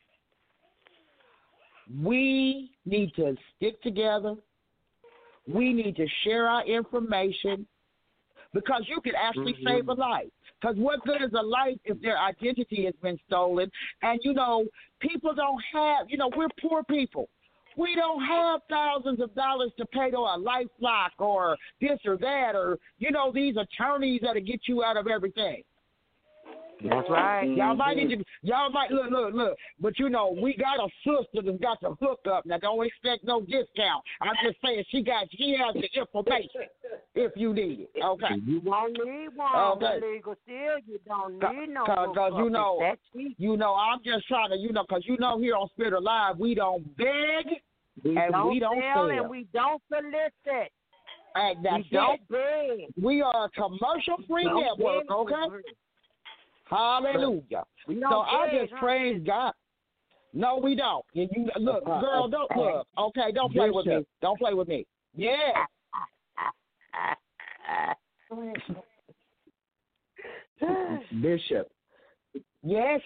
A: We need to stick together. We need to share our information because you can actually mm-hmm. save a life. Because what good is a life if their identity has been stolen? And, you know, people don't have, you know, we're poor people. We don't have thousands of dollars to pay to a LifeLock or this or that or, you know, these attorneys that'll get you out of everything.
B: That's right.
A: Y'all might need to, y'all might, look, look, look. But, you know, we got a sister that's got the hookup. Now, don't expect no discount. I'm just saying she got, she has the information if you need it. Okay.
B: You won't need one. Okay. Legal still, you don't need no
A: Because, you know, you know, I'm just trying to, you know, because, you know, here on Spirit Alive, we don't beg
B: we
A: and
B: don't
A: we don't
B: sell.
A: sell.
B: And we don't solicit.
A: And that's
B: we don't
A: it.
B: beg.
A: We are a commercial-free network,
B: beg.
A: okay? Hallelujah. So I just praise God. No, we don't. And you look, girl, don't look. Okay, don't play with me. Don't play with me. Yeah.
E: Bishop.
A: Yes.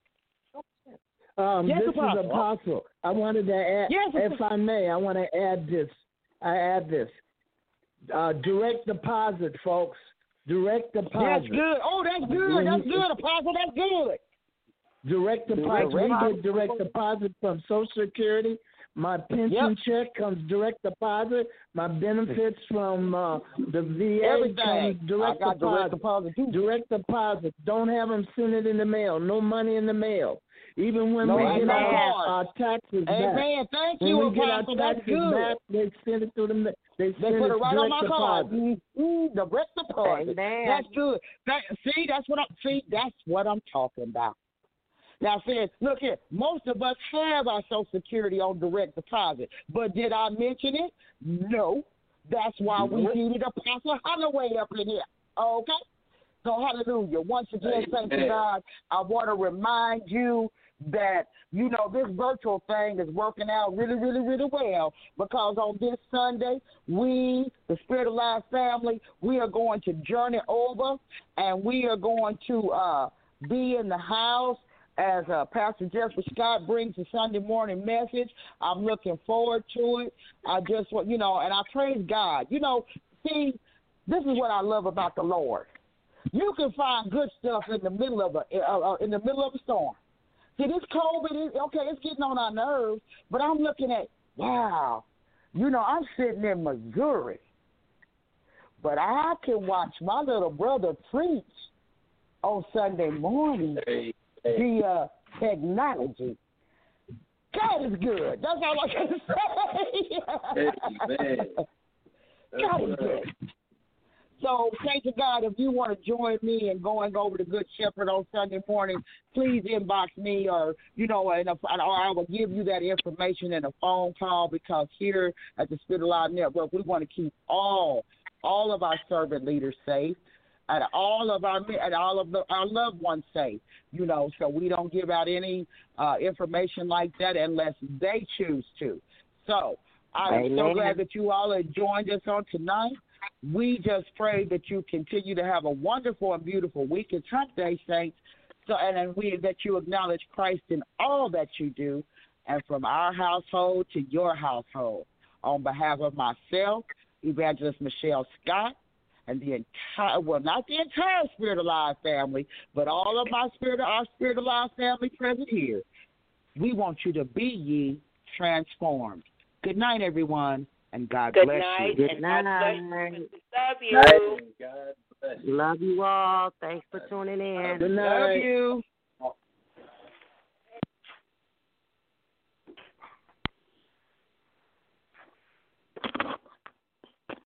E: Um,
A: yes,
E: this
A: Apostle.
E: is Apostle. I wanted to add,
A: yes,
E: if I may, I want to add this. I add this. Uh, direct deposit, folks. Direct deposit.
A: That's good. Oh, that's good. That's good, Apostle. That's good.
E: Direct deposit.
A: Direct
E: We
A: deposit.
E: get direct deposit from Social Security. My pension
A: Yep.
E: check comes direct deposit. My benefits from uh, the V A
A: Everything.
E: comes direct
A: I got
E: deposit.
A: direct deposit too.
E: Direct deposit. Don't have them send it in the mail. No money in the mail. Even when
A: No,
E: we get
A: amen.
E: our, our taxes back.
A: Amen. Thank
E: When
A: you,
E: we get our
A: Apostle. That's
E: taxes
A: good.
E: back, they send it through the ma- they
A: They
E: send
A: put it
E: it
A: right on
E: direct
A: my card.
E: deposit.
A: Mm-hmm. Direct deposit.
B: Amen.
A: That's good. That, see, that's what I'm. See, that's what I'm talking about. Now, see, look here. Most of us have our Social Security on direct deposit, but did I mention it? No. That's why we needed Apostle Holloway up in here. Okay. So, hallelujah. Once again, thank you, God. I want to remind you that, you know, this virtual thing is working out really, really, really well, because on this Sunday, we, the Spirit of Life family, we are going to journey over, and we are going to uh, be in the house as uh, Pastor Jeffrey Scott brings the Sunday morning message. I'm looking forward to it. I just want, you know, and I praise God. You know, see, this is what I love about the Lord. You can find good stuff in the middle of a uh, in the middle of a storm. See, this COVID is okay. It's getting on our nerves, but I'm looking at, wow, you know, I'm sitting in Missouri, but I can watch my little brother preach on Sunday morning.
H: Hey,
A: The uh, technology. God is good. That's all I can say.
H: Amen.
A: God is good. So, thank you, God. If you want to join me in going over to Good Shepherd on Sunday morning, please inbox me, or, you know, and or I will give you that information in a phone call, because here at the Spirit of Life Network, we want to keep all, all of our servant leaders safe, and all of our and all of the, our loved ones safe, you know, so we don't give out any uh, information like that unless they choose to. So I'm
B: Amen.
A: so glad that you all have joined us on tonight. We just pray that you continue to have a wonderful and beautiful week. It's Hump Day, saints. So, and then we that you acknowledge Christ in all that you do, and from our household to your household. On behalf of myself, Evangelist Michelle Scott, and the entire, well, not the entire Spirit of Life family, but all of my Spirit, our Spirit of Life family present here, we want you to be ye transformed. Good night, everyone, and God
G: Good
A: bless
G: night.
A: you.
B: Good night.
G: Love you.
H: God bless.
B: Love you all. Thanks for tuning in.
E: Good
A: Love
E: night.
A: you.